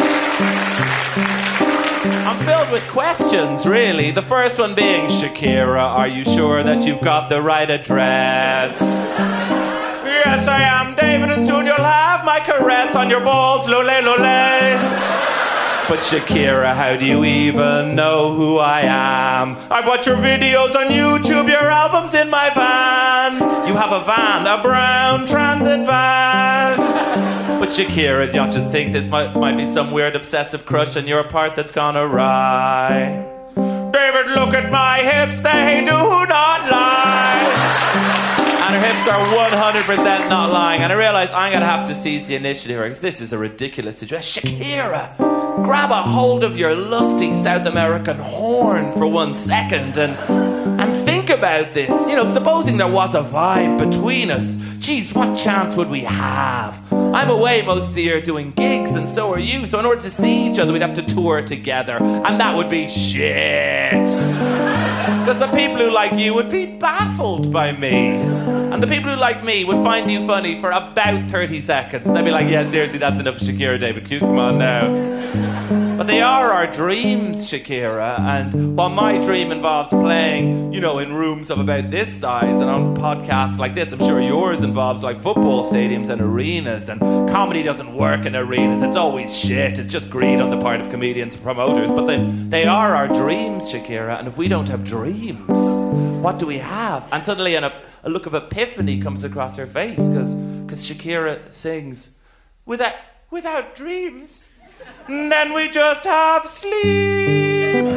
I'm filled with questions, really. The first one being, Shakira, are you sure that you've got the right address? Yes, I am, David, and soon you'll have my caress on your balls, lole, lole. But Shakira, how do you even know who I am? I've watched your videos on YouTube, your albums in my van. You have a van, a brown transit van. But Shakira, don't just think this might, might be some weird obsessive crush on your part that's gone awry. David, look at my hips, they do not lie. And her hips are one hundred percent not lying. And I realise I'm going to have to seize the initiative here because this is a ridiculous situation. Shakira, grab a hold of your lusty South American horn for one second and and think about this. You know, supposing there was a vibe between us. Geez, what chance would we have? I'm away most of the year doing gigs, and so are you. So in order to see each other, we'd have to tour together. And that would be shit. Because the people who like you would be baffled by me. And the people who like me would find you funny for about thirty seconds. They'd be like, yeah, seriously, that's enough Shakira, David. Come on now. But they are our dreams, Shakira. And while my dream involves playing, you know, in rooms of about this size and on podcasts like this, I'm sure yours involves like football stadiums and arenas. And comedy doesn't work in arenas. It's always shit. It's just greed on the part of comedians and promoters. But they, they are our dreams, Shakira. And if we don't have dreams, what do we have? And suddenly an, a look of epiphany comes across her face because because Shakira sings, without, without dreams, then we just have sleep.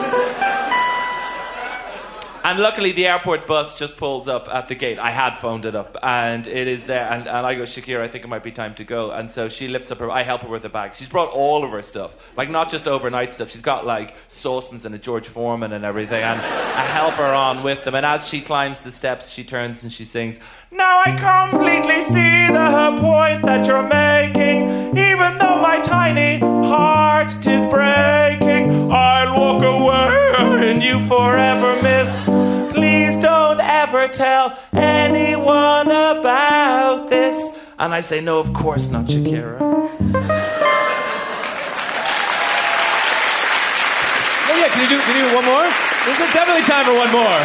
And luckily the airport bus just pulls up at the gate. I had phoned it up and it is there. And, and I go, Shakira, I think it might be time to go. And so she lifts up her, I help her with the bag. She's brought all of her stuff. Like not just overnight stuff. She's got like saucepans and a George Foreman and everything. And I help her on with them. And as she climbs the steps, she turns and she sings, now I completely see the point that you're making. Even though my tiny heart 'tis breaking, I'll walk away and you forever miss. Please don't ever tell anyone about this. And I say, no, of course not, Shakira. Oh yeah, can you do, can you do one more? There's definitely time for one more.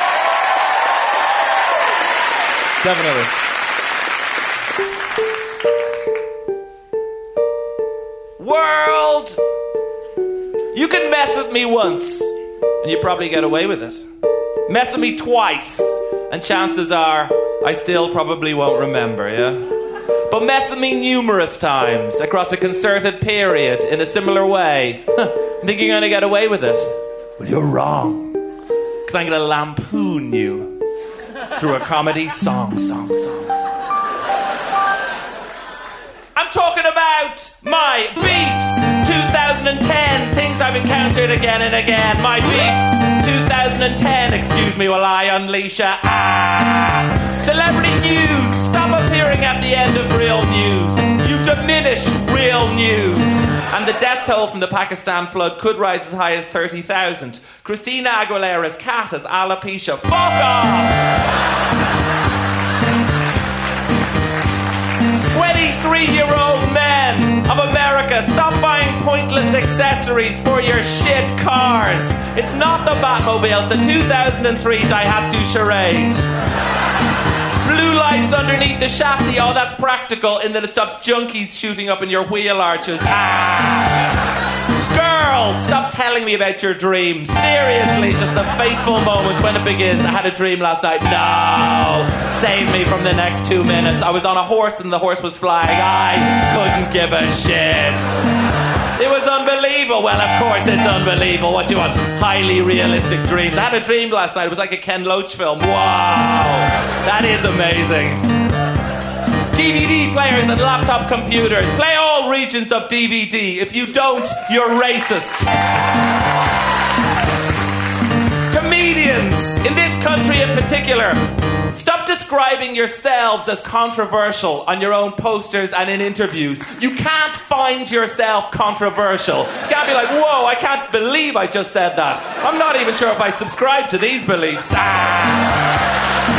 Definitely. World! You can mess with me once, and you probably get away with it. Mess with me twice, and chances are I still probably won't remember, yeah? But mess with me numerous times across a concerted period in a similar way. Huh, think you're gonna get away with it? Well, you're wrong. Because I'm gonna lampoon you through a comedy song, song, song, song. I'm talking about my beefs. twenty ten, things I've encountered again and again. My beefs. twenty ten, excuse me while I unleash a ah. Celebrity news, stop appearing at the end of real news. You diminish real news. And the death toll from the Pakistan flood could rise as high as thirty thousand. Christina Aguilera's cat has alopecia. Fuck off! twenty-three-year-old men of America, stop buying pointless accessories for your shit cars. It's not the Batmobile, it's a two thousand three Daihatsu Charade. Blue lights underneath the chassis, oh, that's practical in that it stops junkies shooting up in your wheel arches. Ah. Girls, stop telling me about your dreams. Seriously, just the fateful moment when it begins. I had a dream last night. No! Save me from the next two minutes. I was on a horse and the horse was flying. I couldn't give a shit. It was unbelievable. Well, of course it's unbelievable. What do you want? Highly realistic dreams. I had a dream last night. It was like a Ken Loach film. Wow. That is amazing. D V D players and laptop computers. Play all regions of D V D. If you don't, you're racist. Comedians, in this country in particular, stop describing yourselves as controversial on your own posters and in interviews. You can't find yourself controversial. You can't be like, whoa, I can't believe I just said that. I'm not even sure if I subscribe to these beliefs. Ah.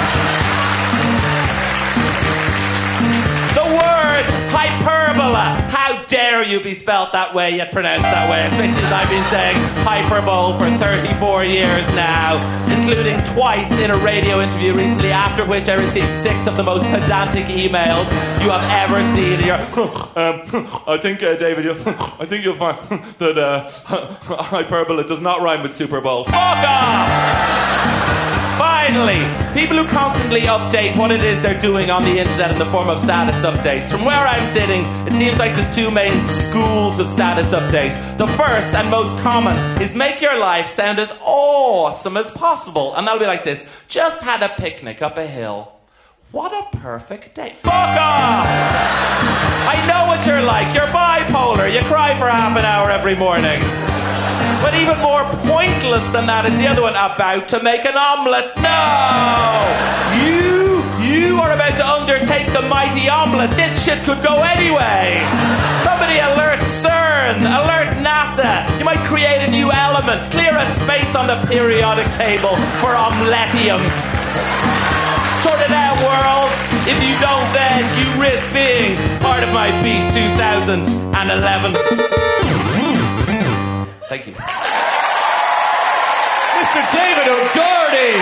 The word hyperbola. How dare you be spelt that way yet pronounced that way, especially as I've been saying hyperbole for thirty-four years now, including twice in a radio interview recently, after which I received six of the most pedantic emails you have ever seen. You're, um, I think, uh, David, you, I think you'll find that uh, hyperbole does not rhyme with Super Bowl. Fuck off! Finally, people who constantly update what it is they're doing on the internet in the form of status updates. From where I'm sitting, it seems like there's two main schools of status updates. The first and most common is make your life sound as awesome as possible. And that'll be like this. Just had a picnic up a hill. What a perfect day. Fuck off! I know what you're like. You're bipolar. You cry for half an hour every morning. But even more pointless than that is the other one, about to make an omelette. No! You, you are about to undertake the mighty omelette. This shit could go anyway. Somebody alert CERN, alert NASA. You might create a new element, clear a space on the periodic table for omeletium. Sort it out, world. If you don't, then you risk being part of my Beef two thousand eleven. Thank you. Mister David O'Doherty.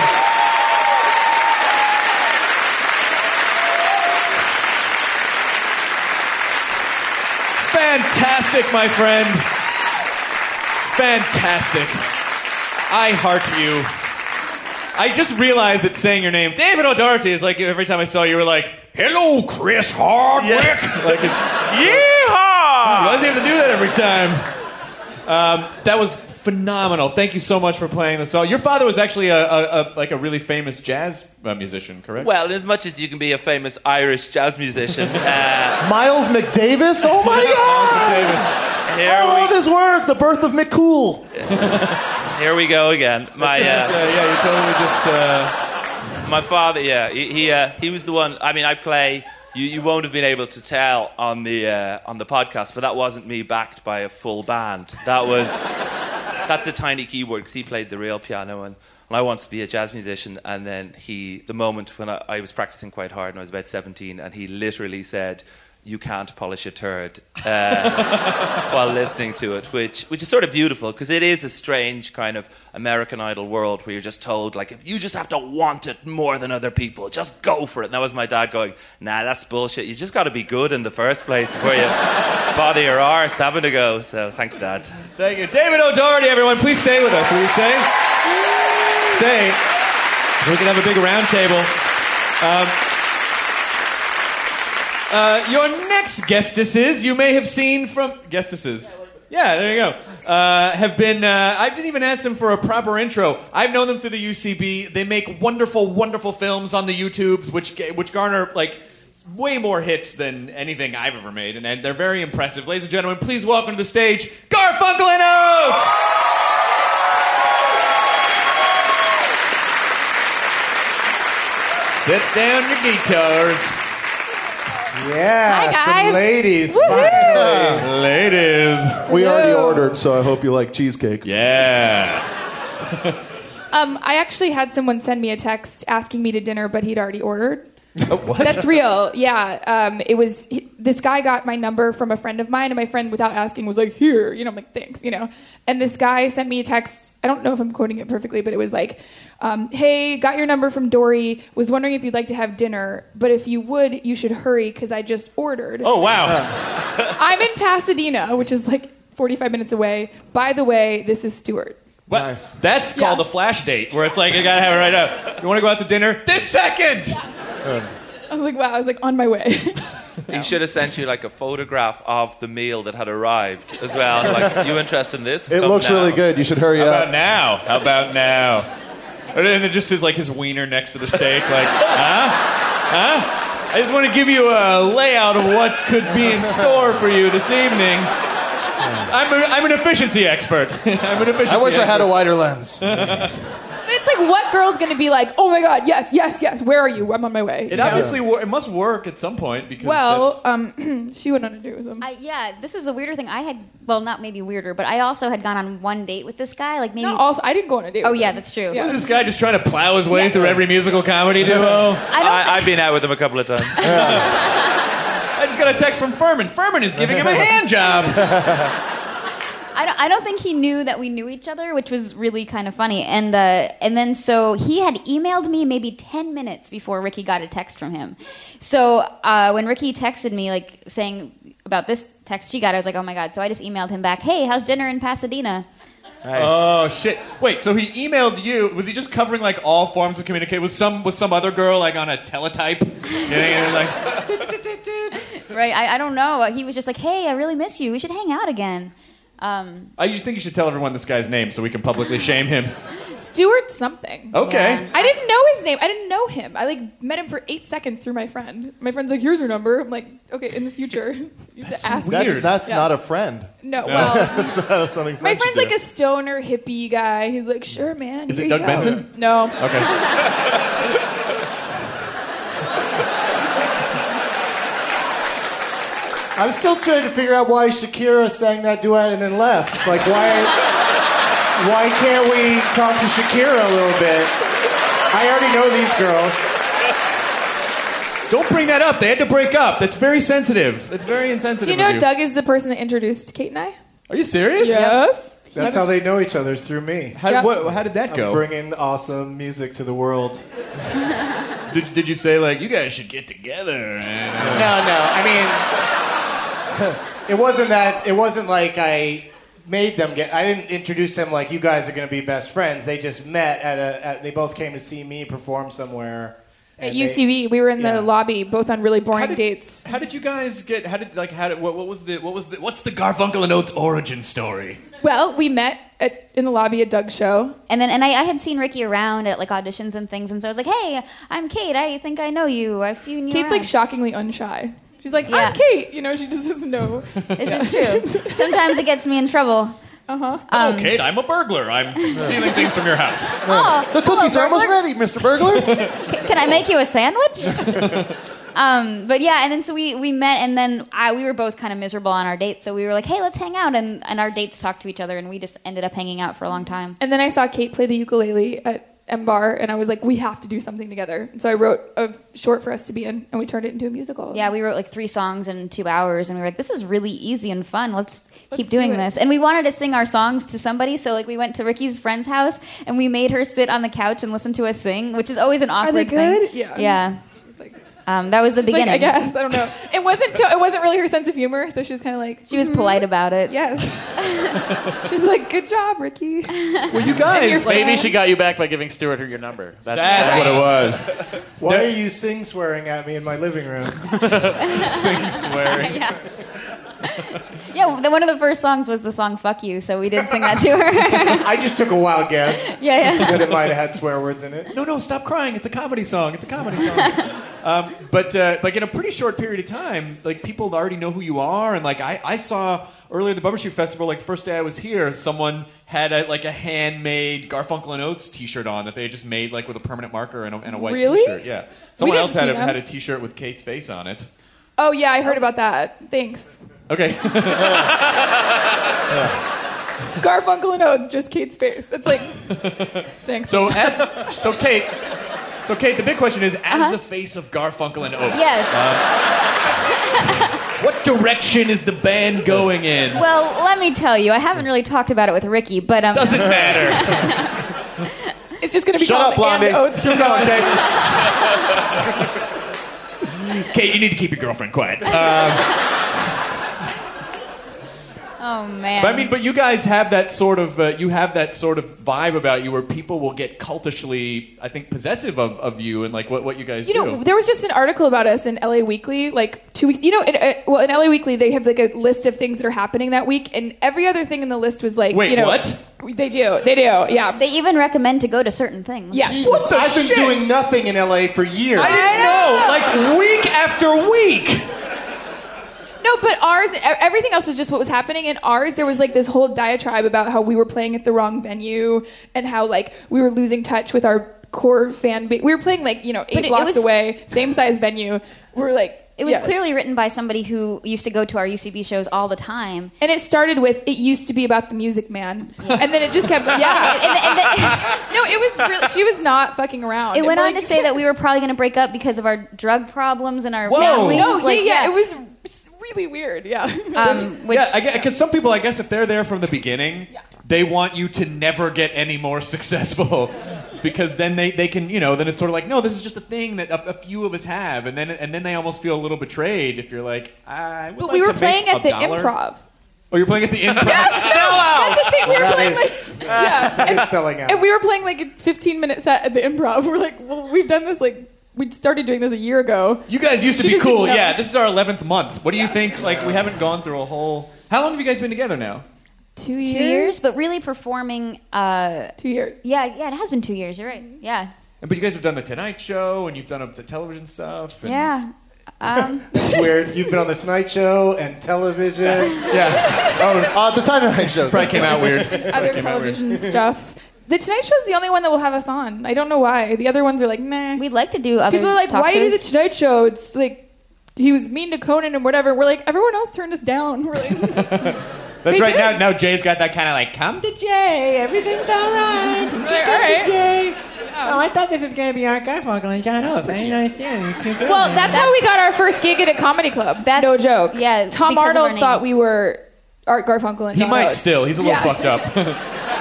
Fantastic, my friend. Fantastic. I heart you. I just realized that saying your name, David O'Doherty, is like every time I saw you, you were like, hello, Chris Hardwick. Yeah. Like it's, yeehaw! Why does he have to do that every time? Um, that was phenomenal. Thank you so much for playing the song. Your father was actually a, a, a like a really famous jazz uh, musician, correct? Well, as much as you can be a famous Irish jazz musician, uh, Miles McDavis. Oh my God! Miles McDavis. Here I love we, his work. The Birth of McCool. Here we go again. My uh, uh, yeah, you totally just. Uh... My father, yeah, he he, uh, he was the one. I mean, I play. You, you won't have been able to tell on the uh, on the podcast, but that wasn't me backed by a full band. That was that's a tiny keyboard because he played the real piano, and, and I wanted to be a jazz musician. And then he, the moment when I, I was practicing quite hard, and I was about seventeen, and he literally said, "You can't polish a turd," uh, while listening to it, which which is sort of beautiful because it is a strange kind of American Idol world where you're just told, like, if you just have to want it more than other people, just go for it. And that was my dad going, nah, that's bullshit. You just got to be good in the first place before you bother your arse having to go. So thanks, Dad. Thank you. David O'Doherty, everyone, please stay with us. Will you stay? Stay. We can have a big round table. Um, Uh, your next guestesses, you may have seen from... Guestesses. Yeah, there you go. Uh, have been... Uh, I didn't even ask them for a proper intro. I've known them through the U C B. They make wonderful, wonderful films on the YouTubes, which which garner, like, way more hits than anything I've ever made. And, and they're very impressive. Ladies and gentlemen, please welcome to the stage, Garfunkel and Oates! Sit down your guitars. Yeah, Hi, guys. some ladies. Finally. Ladies. We Hello. already ordered, so I hope you like cheesecake. Yeah. Um, I actually had someone send me a text asking me to dinner, but he'd already ordered. Oh, what? That's real. Yeah. Um, it was he, this guy got my number from a friend of mine, and my friend, without asking, was like, "Here," you know, I'm like, "Thanks," you know. And this guy sent me a text. I don't know if I'm quoting it perfectly, but it was like, um, "Hey, got your number from Dory. Was wondering if you'd like to have dinner, but if you would, you should hurry because I just ordered." Oh wow. I'm in Pasadena, which is like forty-five minutes away. By the way, this is Stuart. What? Nice. That's called Yeah. a flash date, where it's like, you gotta have it right up. You wanna go out to dinner? This second! I was like, wow. I was like, on my way. He should have sent you like a photograph of the meal that had arrived as well. Like, you interested in this? It Come looks now. really good. You should hurry How up. about now? How about now? And then just his like his wiener next to the steak, like, huh? Huh? I just want to give you a layout of what could be in store for you this evening. I'm, a, I'm an efficiency expert. I'm an efficiency I wish expert. I had a wider lens. But it's like, what girl's going to be like, oh my God, yes, yes, yes, where are you? I'm on my way. It obviously wor- it must work at some point because Well, that's... um, she went on a date with him. I, yeah, this was the weirder thing. I had, well, not maybe weirder, but I also had gone on one date with this guy. Like maybe. No, also, I didn't go on a date Oh with yeah, him. that's true. Yeah. Is this guy just trying to plow his way Yeah. through every musical comedy duo? I, I've been out with him a couple of times. I just got a text from Furman. Furman is giving him a hand job. I don't, I don't think he knew that we knew each other, which was really kind of funny. And uh, and then so he had emailed me maybe ten minutes before Ricky got a text from him. So uh, when Ricky texted me like saying about this text she got, I was like, oh my God. So I just emailed him back, hey, how's dinner in Pasadena? Nice. Oh shit! Wait, so he emailed you? Was he just covering like all forms of communication? Was some with some other girl like on a teletype? You know, and it was like, Right? I, I don't know. He was just like, hey, I really miss you. We should hang out again. Um, I just think you should tell everyone this guy's name so we can publicly shame him. Stuart something. Okay. Yeah. I didn't know his name. I didn't know him. I like met him for eight seconds through my friend. My friend's like, here's her number. I'm like, okay, in the future. You have to ask me. That's, that's Yeah. not a friend. No, well, That's not something my friends friend's should like a stoner hippie guy. He's like, sure, man. Is here it you Doug go." Benson? No. Okay. I'm still trying to figure out why Shakira sang that duet and then left. Like, why why can't we talk to Shakira a little bit? I already know these girls. Don't bring that up. They had to break up. That's very sensitive. That's very insensitive. Do you know of you. Doug is the person that introduced Kate and I? Are you serious? Yes. That's how they know each other, is through me. How, Yeah. what, how did that I'm go? bringing awesome music to the world. Did, did you say like you guys should get together? And, uh, No, no. I mean, it wasn't that. It wasn't like I made them get. I didn't introduce them like you guys are going to be best friends. They just met at a. At, they both came to see me perform somewhere. At and U C B, they- we were in yeah. the lobby, both on really boring How did- dates. How did you guys get? How did like how did what, what was the what was the what's the Garfunkel and Oates origin story? Well, we met at, in the lobby at Doug's show. And then, and I, I had seen Ricky around at like auditions and things, and so I was like, "Hey, I'm Kate. I think I know you. I've seen you." Kate's like around." shockingly unshy. She's like, Yeah. I'm Kate. You know, she just doesn't know. This is true. Sometimes it gets me in trouble. Uh-huh. oh, Kate, I'm a burglar. I'm stealing things from your house. Oh, The cookies hello, are almost burglar. ready, Mister Burglar. C- Can I make you a sandwich? um, but yeah, and then so we, we met, and then I, we were both kind of miserable on our dates, so we were like, hey, let's hang out, and, and our dates talked to each other, and we just ended up hanging out for a long time. And then I saw Kate play the ukulele at M Bar, and I was like, we have to do something together. And so I wrote a short for us to be in, and we turned it into a musical. Yeah, we wrote like three songs in two hours, and we were like, this is really easy and fun. Let's, Let's keep doing do it. this. And we wanted to sing our songs to somebody, so like we went to Ricky's friend's house, and we made her sit on the couch and listen to us sing, which is always an awkward they good? thing. Yeah. Yeah. She's like, Um, that was the like, beginning. I guess. I don't know. It wasn't, to, it wasn't really her sense of humor, so she was kind of like... She was polite about it. Yes. She's like, good job, Ricky. Well, you guys, Maybe she got you back by giving Stuart her your number. That's, that's what it was. Why are you sing swearing at me in my living room? Sing swearing. yeah. Yeah, the, one of the first songs was the song "Fuck You," so we did sing that to her. I just took a wild guess. Yeah, yeah. That it might have had swear words in it. No, no, stop crying. It's a comedy song. It's a comedy song. um, but uh, like in a pretty short period of time, like people already know who you are, and like I, I saw earlier at the Bumbershoot Festival, like the first day I was here, someone had a, like a handmade Garfunkel and Oates T-shirt on that they had just made like with a permanent marker and a, and a white Really? T-shirt. Yeah, someone didn't else had see a, them. had a T-shirt with Kate's face on it. Oh, yeah, I heard about that. Thanks. Okay. Garfunkel and Oates, just Kate's face. It's like, thanks. So as so Kate, so Kate, the big question is, as the face of Garfunkel and Oates, Yes. um, what direction is the band going in? Well, let me tell you, I haven't really talked about it with Ricky, but um. Doesn't matter. It's just going to be Shut called up, Blondie. And Oates. Keep going, Kate. Kate, you need to keep your girlfriend quiet. Um, Oh Oh man. But I mean, but you guys have that sort of uh, you have that sort of vibe about you where people will get cultishly, I think, possessive of, of you and like what, what you guys You do. know, there was just an article about us in L A Weekly like two weeks. You know, in, uh, well, in L A Weekly they have like a list of things that are happening that week, and every other thing in the list was like, Wait, you know, what? They do, they do, yeah. They even recommend to go to certain things. Yeah. Jesus, I've been doing nothing in L A for years. I didn't know, like week after week. No, but ours, everything else was just what was happening. In ours, there was like this whole diatribe about how we were playing at the wrong venue and how like we were losing touch with our core fan base. We were playing like, you know, eight But it- it blocks was- away, same size venue. We were like, It was yeah. clearly written by somebody who used to go to our U C B shows all the time. And it started with, it used to be about the Music Man. And then it just kept going. Yeah. And- and the- no, it was really, she was not fucking around. It And went we're on like, to say that we were probably going to break up because of our drug problems and our Whoa. families. No, like, yeah, yeah, it was really weird, yeah. Um, which, Yeah, because some people, I guess, if they're there from the beginning, they want you to never get any more successful, because then they, they can, you know, then it's sort of like, no, this is just a thing that a, a few of us have, and then and then they almost feel a little betrayed if you're like, I would But like we were to playing make at a the dollar. Improv. Oh, you're playing at the improv. That's the thing. We were That playing is- like, yeah. And, It's selling out. and we were playing like a fifteen minute set at the Improv. We're like, well, we've done this like, we started doing this a year ago. You guys used to She be doesn't cool. know. Yeah, this is our eleventh month. What do you think? Like, we haven't gone through a whole. How long have you guys been together now? Two two years. years, but really performing. Uh, Two years. yeah, yeah, it has been two years. You're right. Yeah, But you guys have done the Tonight Show, and you've done up the television stuff. And yeah. Um, It's weird. You've been on the Tonight Show and television. Yeah. Oh, uh, the Tonight Show Probably came out weird. Other Came out weird. television stuff. The Tonight Show is the only one that will have us on. I don't know why. The other ones are like, nah. we'd like to do other. People are like, talk why do shows. the Tonight Show? It's like, he was mean to Conan and whatever. We're like, everyone else turned us down. We're like, That's They right. did. Now, now Jay's got that kind of like, come to Jay, everything's all right. You can Like, come all right. to Jay. Oh, I thought this was gonna be Art Garfunkel and John Oates. I didn't understand. It's too good. well, that's, how we got our first gig at a comedy club. That's- no joke. yeah, Tom because of our Arnold name. thought we were Art Garfunkel and he John might Oates. still. He's a little Yeah. fucked up.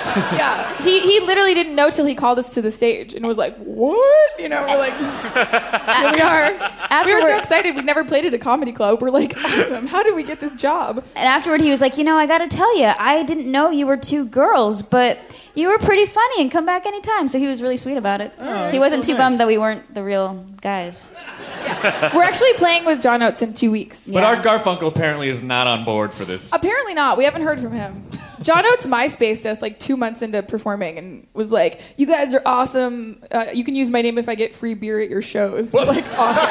Yeah, he he literally didn't know till he called us to the stage and was like, "What?" You know, we're like, "Here we are." We were so Afterward- excited. We'd never played at a comedy club. We're like, "Awesome! How did we get this job?" And afterward, he was like, you know, I got to tell you, I didn't know you were two girls, but you were pretty funny and come back anytime. So he was really sweet about it. he wasn't so too nice. bummed that we weren't the real guys. We're actually playing with John Oates in two weeks. But Art Garfunkel apparently is not on board for this. Apparently not. We haven't heard from him. John Oates MySpaced us like two months into performing and was like, "You guys are awesome. Uh, you can use my name if I get free beer at your shows." We're like, awesome.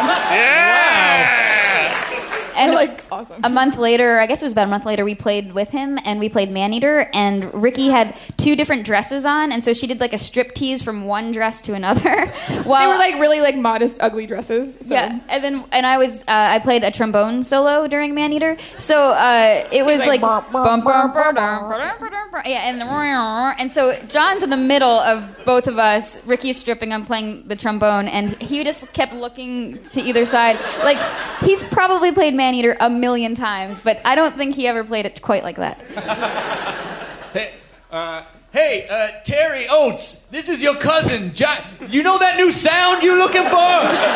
And We're like, awesome. a month later, I guess it was about a month later, we played with him and we played Maneater. And Ricky had two different dresses on, and so she did like a strip tease from one dress to another. While, They were like really like modest, ugly dresses. So. yeah, and then and I was uh, I played a trombone solo during Maneater, so uh, it was like, like, bum, bum, bum, bum, yeah, and the and so John's in the middle of both of us. Ricky's stripping, I'm playing the trombone, and he just kept looking to either side. Like he's probably played Maneater a million times, but I don't think he ever played it quite like that. Hey, uh, hey, uh, Terry Oates, this is your cousin. Jo- you know that new sound you're looking for?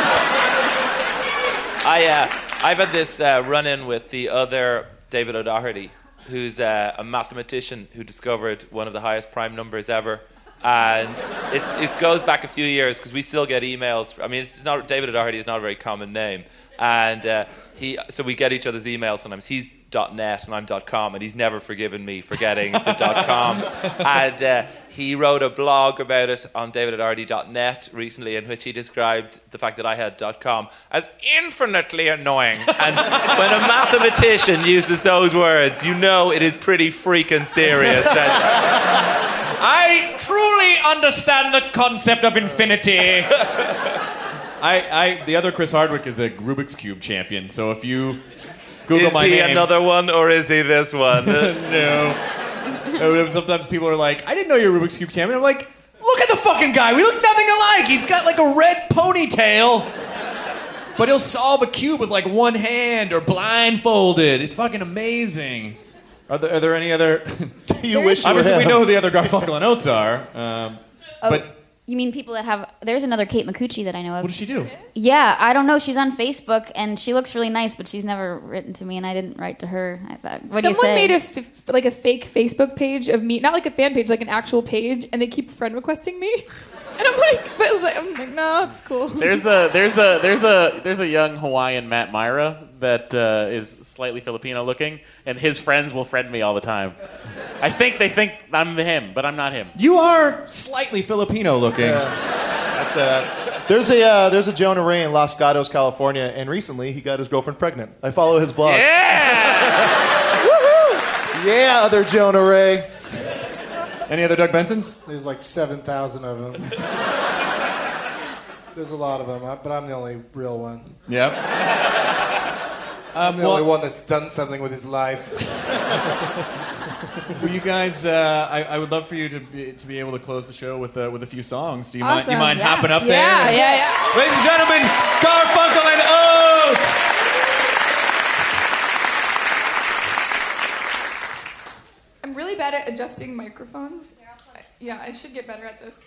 I, uh, I've had this uh, run-in with the other David O'Doherty, who's uh, a mathematician who discovered one of the highest prime numbers ever. And it, it goes back a few years because we still get emails. I mean, it's not, David O'Doherty is not a very common name. And uh, he, so we get each other's emails sometimes. He's .net and I'm .com, and he's never forgiven me for getting the .com. And uh, he wrote a blog about it on david o'doherty dot net recently, in which he described the fact that I had .com as infinitely annoying. And when a mathematician uses those words, you know it is pretty freaking serious. I truly understand the concept of infinity. I, I, the other Chris Hardwick is a Rubik's Cube champion, so if you Google is my he name... another one, or is he this one? No. No, sometimes people are like, I didn't know you were a Rubik's Cube champion. I'm like, look at the fucking guy. We look nothing alike. He's got like a red ponytail, but he'll solve a cube with like one hand or blindfolded. It's fucking amazing. Are there, are there any other... You wish you were Obviously, we him. know who the other Garfunkel and Oates are. Um, Oh. But You mean people that have... There's another Kate Micucci that I know of. What does she do? Yeah, I don't know. She's on Facebook, and she looks really nice, but she's never written to me, and I didn't write to her. I thought, what do you say? Someone made a f- like a fake Facebook page of me, not like a fan page, like an actual page, and they keep friend requesting me. And I'm like, but like, I'm like, no, it's cool. There's a there's a there's a there's a young Hawaiian Matt Myra that uh, is slightly Filipino looking, and his friends will friend me all the time. I think they think I'm him, but I'm not him. You are slightly Filipino looking. Yeah, that's uh, there's a uh, there's a Jonah Ray in Los Gatos, California, and recently he got his girlfriend pregnant. I follow his blog. Yeah, woohoo! Yeah, other Jonah Ray. Any other Doug Bensons? There's like seven thousand of them. There's a lot of them, but I'm the only real one. Yep. I'm Um, the well- only one that's done something with his life. Well, you guys, uh, I, I would love for you to be, to be able to close the show with uh, with a few songs. Do you mind? You Awesome. mind Yeah. hopping up Yeah, there? yeah, yeah. Ladies and gentlemen, Garfunkel and Oates. I'm really bad at adjusting microphones. Yeah, I should get better at this.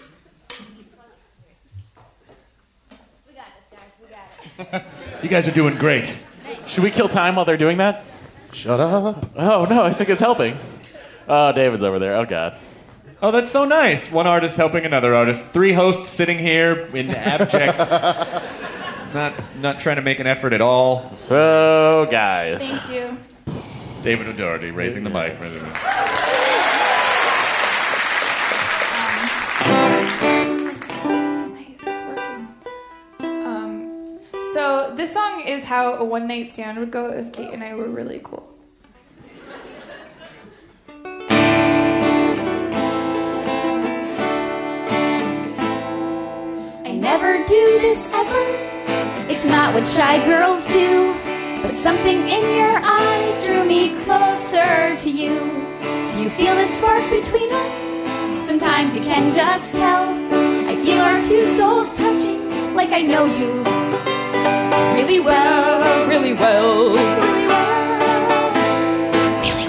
We got this, guys. We got it. You guys are doing great. Should we kill time while they're doing that? Shut up. Oh no, I think it's helping. Oh, David's over there. Oh God. Oh, that's so nice. One artist helping another artist. Three hosts sitting here in abject, not not trying to make an effort at all. So, guys. Thank you. David O'Doherty raising the mic. Um, so this song is how a one night stand would go if Kate and I were really cool. I never do this ever. It's not what shy girls do. But something in your eyes drew me closer to you. Do you feel the spark between us? Sometimes you can just tell. I feel our two souls touching like I know you really well, really well, really well, really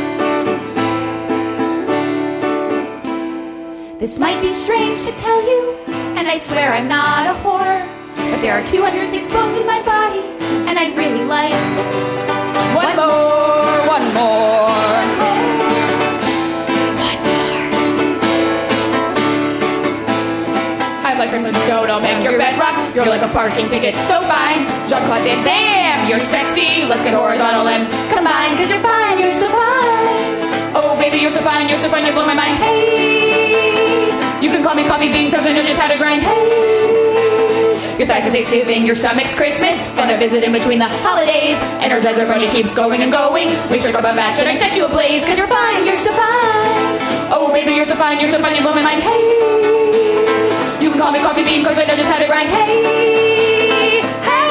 well. This might be strange to tell you, and I swear I'm not a whore, but there are two hundred six bones in my body, and I'd really like one more, one more, one more. I'm like Franklin Stone, I'll make your bed rock. You're like a parking ticket, so fine. Jean-Claude Van Damme, you're sexy. Let's get horizontal and combine, cause you're fine, you're so fine. Oh baby, you're so fine, you're so fine, you blow my mind. Hey, you can call me Coffee Bean, cause I know just how to grind. Hey, your thighs are Thanksgiving, your stomach's Christmas. Gonna visit in between the holidays. Energizer Bunny keeps going and going. We strike up a match and I set you ablaze, cause you're fine, you're so fine. Oh baby, you're so fine, you're so fine, you blow my mind. Hey, you can call me Coffee Bean, cause I know just how to grind. Hey, hey.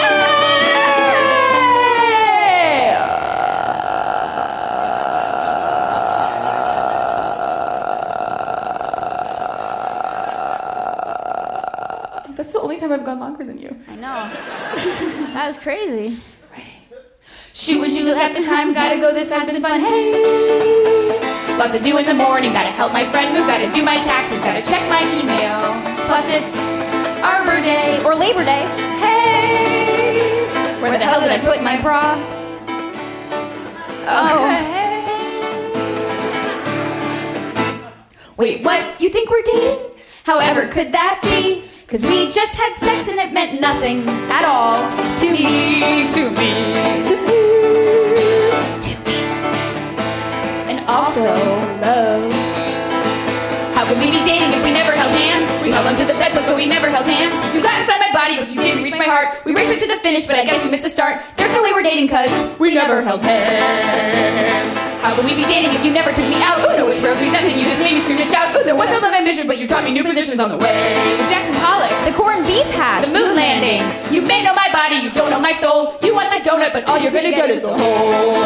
That's the only time I've gone longer than you. I know. That was crazy. Shoot, would you look at the time? Gotta go, this has been fun. Hey, lots to do in the morning. Gotta help my friend move. Gotta do my taxes. Gotta check my email. Plus it's Arbor Day or Labor Day. Hey, where the hell did I put my bra? Oh. Wait, what? You think we're dating? However, could that be? Cause we just had sex and it meant nothing at all to me, to me, to me, to me. And also love. How could we be dating if we never held hands? We held onto the bedpost but we never held hands. You got inside my body but you didn't reach my heart. We raced it to the finish but I guess you missed the start. There's no way we're dating cause we never held hands. How could we be dating if you never took me out? Ooh, no, it's gross, resentment, you just made me scream and shout. Ooh, there was no love ambition, but you taught me new positions on the way. The Jackson Pollock, the corned beef hash, the moon landing. You may know my body, you don't know my soul. You want the donut, but all you're gonna get is the hole.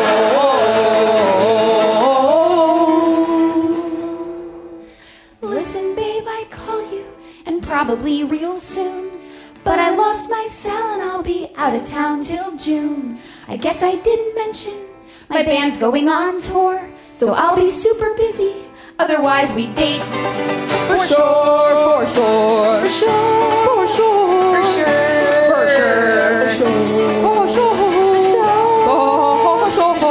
Listen, babe, I'd call you, and probably real soon. But I lost my cell and I'll be out of town till June. I guess I didn't mention my band's going on tour, so I'll be super busy. Otherwise we date for sure. sure. For sure. For sure. For sure. For sure. For sure. For sure. For sure. For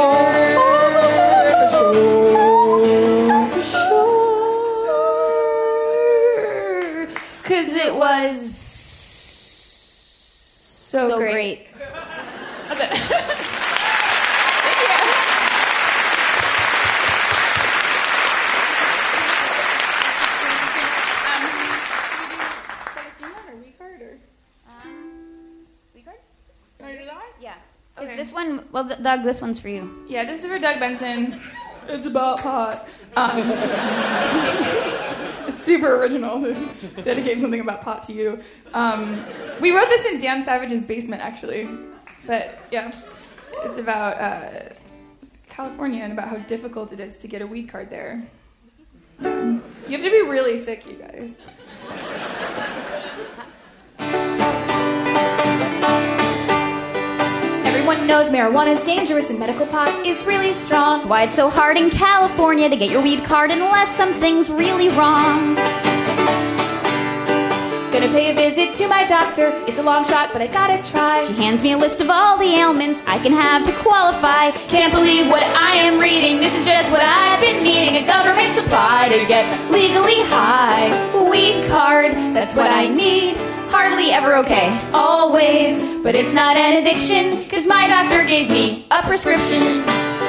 sure. For sure. Because it was so, So great. great. That's it. Yeah. Okay. This one, well, D- Doug, this one's for you. Yeah, this is for Doug Benson. It's about pot. Um, it's super original to dedicate something about pot to you. Um, we wrote this in Dan Savage's basement, actually. But, yeah, it's about uh, California and about how difficult it is to get a weed card there. You have to be really sick, you guys. Everyone knows marijuana is dangerous and medical pot is really strong. That's why it's so hard in California to get your weed card unless something's really wrong. Gonna pay a visit to my doctor. It's a long shot, but I gotta try. She hands me a list of all the ailments I can have to qualify. Can't believe what I am reading. This is just what I've been needing. A government supply to get legally high. Weed card, that's what I need. Hardly ever okay, always. But it's not an addiction, cause my doctor gave me a prescription.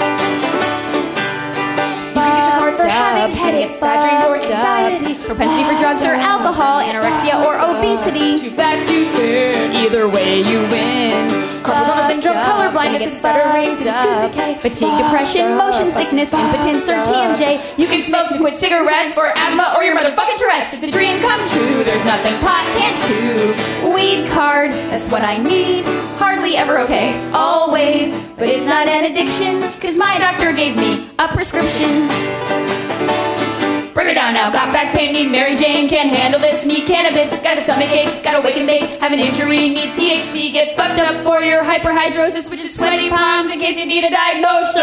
You can get your card for having headaches, bad dreams, or anxiety, propensity for drugs or alcohol, anorexia or obesity. Too bad to win. Either way you win. Carpal tunnel syndrome, color blindness, stuttering, tooth decay, fatigue, depression, motion sickness, impotence, or T M J. You can smoke to quit cigarettes for asthma or your motherfucking Tourette's. It's a dream come true. There's nothing pot can't do. Weed card, that's what I need. Hardly ever okay, always. But it's not an addiction, cause my doctor gave me a prescription. Bring it down now, got back pain, need Mary Jane, can't handle this, need cannabis, got a stomach ache, got a wake and bake, have an injury, need T H C, get fucked up for your hyperhidrosis, which is sweaty palms in case you need a diagnosis.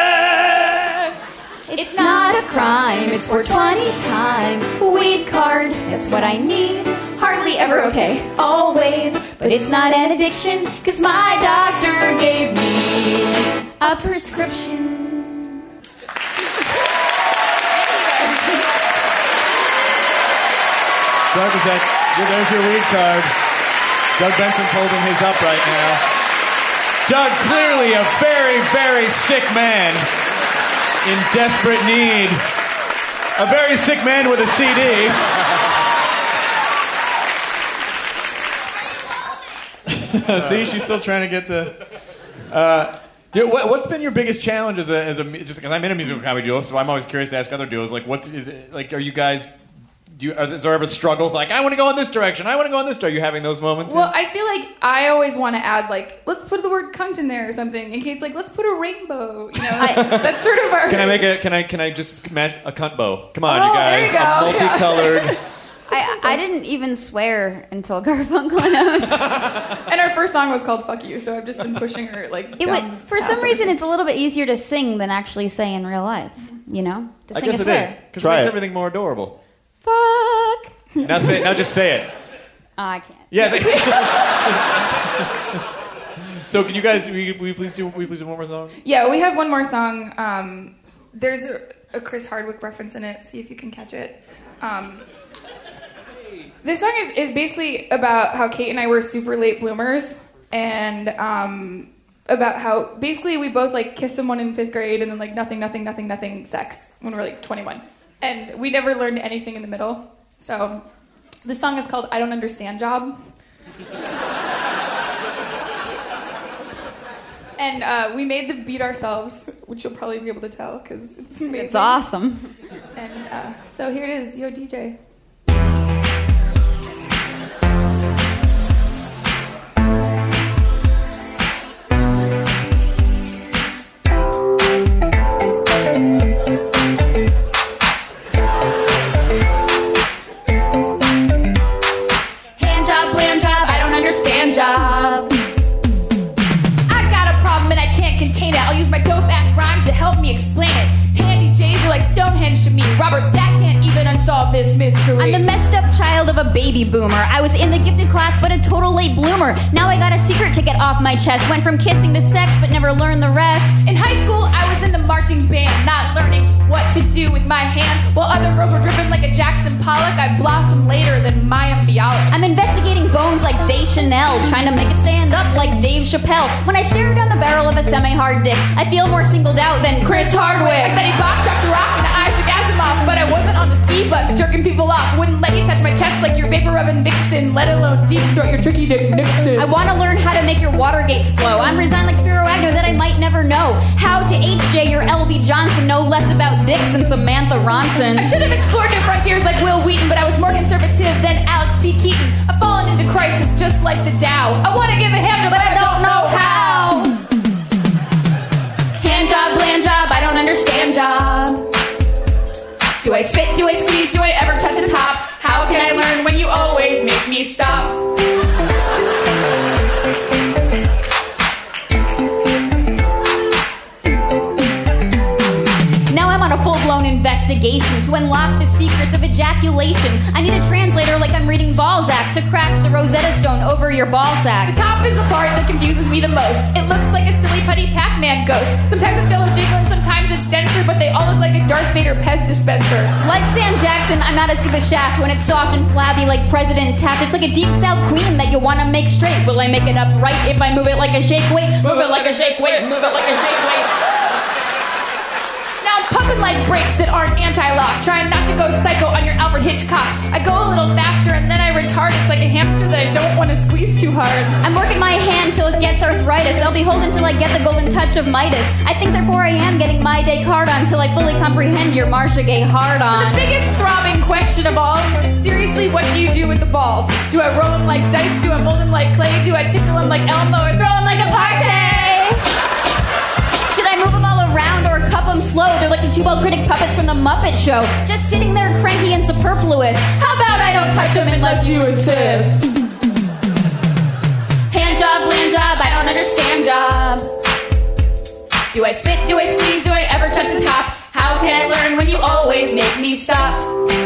It's not a crime, it's four twenty time. Weed card, that's what I need. Hardly ever okay, always. But it's not an addiction, cause my doctor gave me a prescription. Doug, is that, there's your weed card. Doug Benson's holding his up right now. Doug, clearly a very, very sick man in desperate need. A very sick man with a C D. See, she's still trying to get the... Uh, dude, what, what's been your biggest challenge as a... As a just because I'm in a musical comedy duo, so I'm always curious to ask other duos, like, what's... Is it, like, are you guys... Do you, are there ever struggles like, I want to go in this direction, I want to go in this direction? Are you having those moments? Well, I feel like I always want to add, like, let's put the word cunt in there or something. And Kate's like, let's put a rainbow. You know, that's sort of our... Can I make a, can I, can I just match a cunt bow? Come on, Oh, you guys. there you go. A multicolored... I, I didn't even swear until Garfunkel announced. And our first song was called Fuck You, so I've just been pushing her, like, It would, down for some reason, it's a little bit easier to sing than actually say in real life. You know? To I sing guess a it swear. is. Because it makes everything more adorable. Fuck. Now say it. Now just say it. Oh, I can't. Yeah. So can you guys, will you, will you please do, will you please do one more song? Yeah, we have one more song. Um, there's a, a Chris Hardwick reference in it. See if you can catch it. Um, this song is, is basically about how Kate and I were super late bloomers, and um, about how basically we both like kissed someone in fifth grade and then like nothing, nothing, nothing, nothing sex when we were like twenty-one, and we never learned anything in the middle. So this song is called "I Don't Understand Job." And uh, we made the beat ourselves, which you'll probably be able to tell because it's amazing. It's awesome. And uh, so here it is, Yo D J. Hand job, bland job, I don't understand job. Contain it. I'll use my dope ass rhymes to help me explain it. Handy J's are like Stonehenge to me. Robert Stack can't even unsolve solve this mystery. I'm the messed up child of a baby boomer. I was in the gifted class, but a total late bloomer. Now I got a secret to get off my chest. Went from kissing to sex, but never learned the rest. In high school, I was in the marching band, not learning what to do with my hand. While other girls were dripping like a Jackson Pollock, I blossomed later than Maya Bialik. I'm investigating bones like Deschanel, trying to make it stand up like Dave Chappelle. When I stare down the barrel of a semi-hard dick, I feel more singled out than Chris Hardwick. I studied Bach, Jacques Chirac, and Isaac Asimov, but I wasn't on the ski bus jerking people off. Wouldn't let you touch my chest like your vapor rubbing Vixen, let alone deep throat your tricky dick Nixon. I want to learn how to make your Watergates flow. I'm resigned like Spiro Agnew that I might never know. How to H J your L B Johnson, know less about dicks than Samantha Ronson. I should have explored new frontiers like Will Wheaton, but I was more conservative than Alex P. Keaton. I've fallen into crisis just like the Dow. I want to give a hand job, but I don't know how. Hand job, bland job, I don't understand job. Do I spit, do I squeeze, do I ever touch the top? How can I learn when you always make me stop? Now I'm on a full-blown investigation to unlock the secrets of ejaculation. I need a translator like I'm reading Balzac to crack the Rosetta Stone over your ball sack. The top is the part that confuses me the most. It looks like a silly putty Pac-Man ghost. Sometimes it's jello jiggling, sometimes it's denser, but they all look like a Darth Vader Pez dispenser. Like Sam Jackson, I'm not as good as Shaft when it's soft and flabby like President Taft. It's like a deep South queen that you want to make straight. Will I make it up right if I move it like a shake weight? Move it like a shake weight, move it like a shake weight. Now I'm pumping like brakes that aren't anti-lock, trying not to go psycho on your Alfred Hitchcock. I go a little faster and then I retard. It's like a hamster that I don't want to squeeze too hard. I'm working my hand till it gets arthritis. I'll be holding till I get the golden touch of Midas. I think therefore I am getting my Descartes on till I fully comprehend your Marcia Gay hard-on. The biggest throbbing question of all, seriously, what do you do with the balls? Do I roll them like dice? Do I mold them like clay? Do I tickle them like Elmo or throw them like a party? Should I move them all around or cup them slow? They're like the two-ball critic puppets from the Muppet Show, just sitting there cranky and superfluous. How about I don't touch them unless you insist? Hand job, bland job, I don't understand job. Do I spit, do I squeeze, do I ever touch the top? How can I learn when you always make me stop?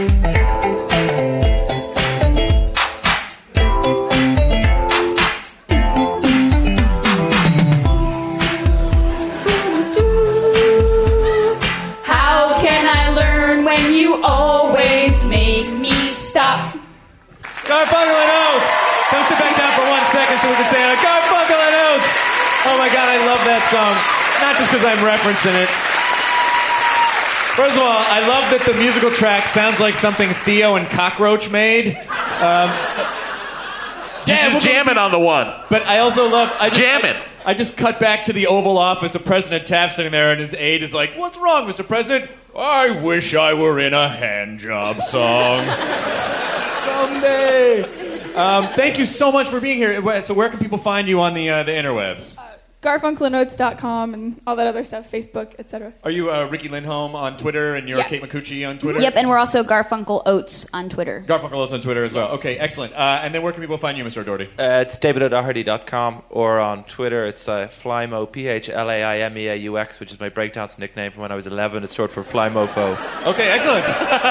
How can I learn when you always make me stop? Garfunkel and Oates! Come sit back down for one second so we can say it. Garfunkel and Oates! Oh my god, I love that song. Not just because I'm referencing it. First of all, I love that the musical track sounds like something Theo and Cockroach made. Um, yeah, we'll jam it on the one. But I also love... I just, jam it. I, I just cut back to the Oval Office of President Taft sitting there and his aide is like, "What's wrong, Mister President?" "I wish I were in a hand job song." Someday. Um, thank you so much for being here. So where can people find you on the uh, the interwebs? Garfunkel and Oates dot com and all that other stuff, Facebook, et cetera. Are you uh, Ricky Lindholm on Twitter and you're Yes. Kate McCucci on Twitter? Yep, and we're also Garfunkel Oates on Twitter. Garfunkel Oates on Twitter as well. Yes. Okay, excellent. Uh, and then where can people find you, Mister O'Doherty? Uh, it's david o'doherty dot com or on Twitter it's uh, Flymo, P H L A I M E A U X, which is my breakdance nickname from when I was eleven. It's short for Flymofo. Okay, excellent.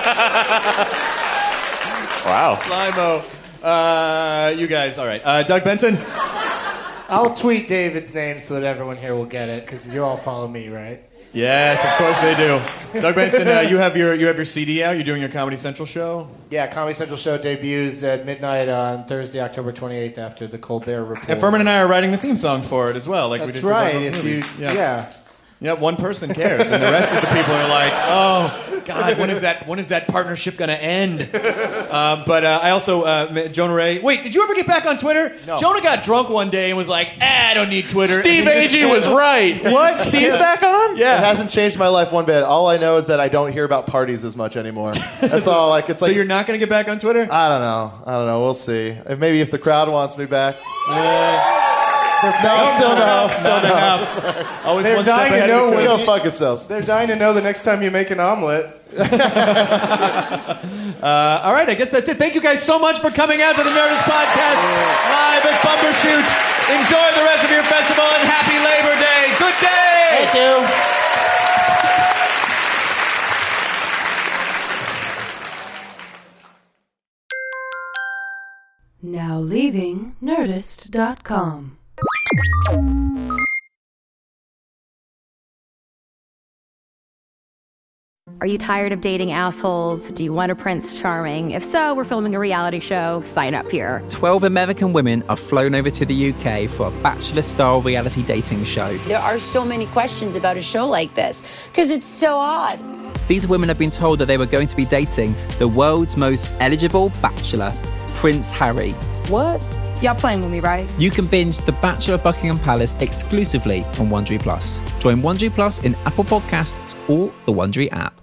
Wow. Flymo. Uh, you guys, all right. Uh, Doug Benson? I'll tweet David's name so that everyone here will get it, because you all follow me, right? Yes, of course they do. Doug Benson, uh, you have your you have your C D out. You're doing your Comedy Central show. Yeah, Comedy Central show debuts at midnight on Thursday, October twenty-eighth, after the Colbert Report. And Furman and I are writing the theme song for it as well. Like That's we did right. For One of Those If Movies. you, yeah. Yeah, one person cares, and the rest of the people are like, "Oh God, when is that? When is that partnership going to end?" Uh, but uh, I also, uh, met Jonah Ray. Wait, did you ever get back on Twitter? No. Jonah got drunk one day and was like, "Ah, I don't need Twitter." Steve And he just- Agee was right. What? Steve's back on? Yeah. It hasn't changed my life one bit. All I know is that I don't hear about parties as much anymore. That's all. Like it's So like you're not going to get back on Twitter? I don't know. I don't know. We'll see. If maybe if the crowd wants me back. Yeah. No, still no. Still Not no. enough. Always They're one step dying to ahead know of the when curve. Go fuck yourselves. They're dying to know the next time you make an omelet. Uh, all right, I guess that's it. Thank you guys so much for coming out to the Nerdist Podcast live at Bumbershoot. Enjoy the rest of your festival and happy Labor Day. Good day. Thank you. Now leaving Nerdist dot com. Are you tired of dating assholes? Do you want a Prince Charming? If so, we're filming a reality show. Sign up here. Twelve American women are flown over to the U K for a bachelor-style reality dating show. There are so many questions about a show like this, because it's so odd. These women have been told that they were going to be dating the world's most eligible bachelor, Prince Harry. What? Y'all playing with me, right? You can binge The Bachelor of Buckingham Palace exclusively on Wondery Plus. Join Wondery Plus in Apple Podcasts or the Wondery app.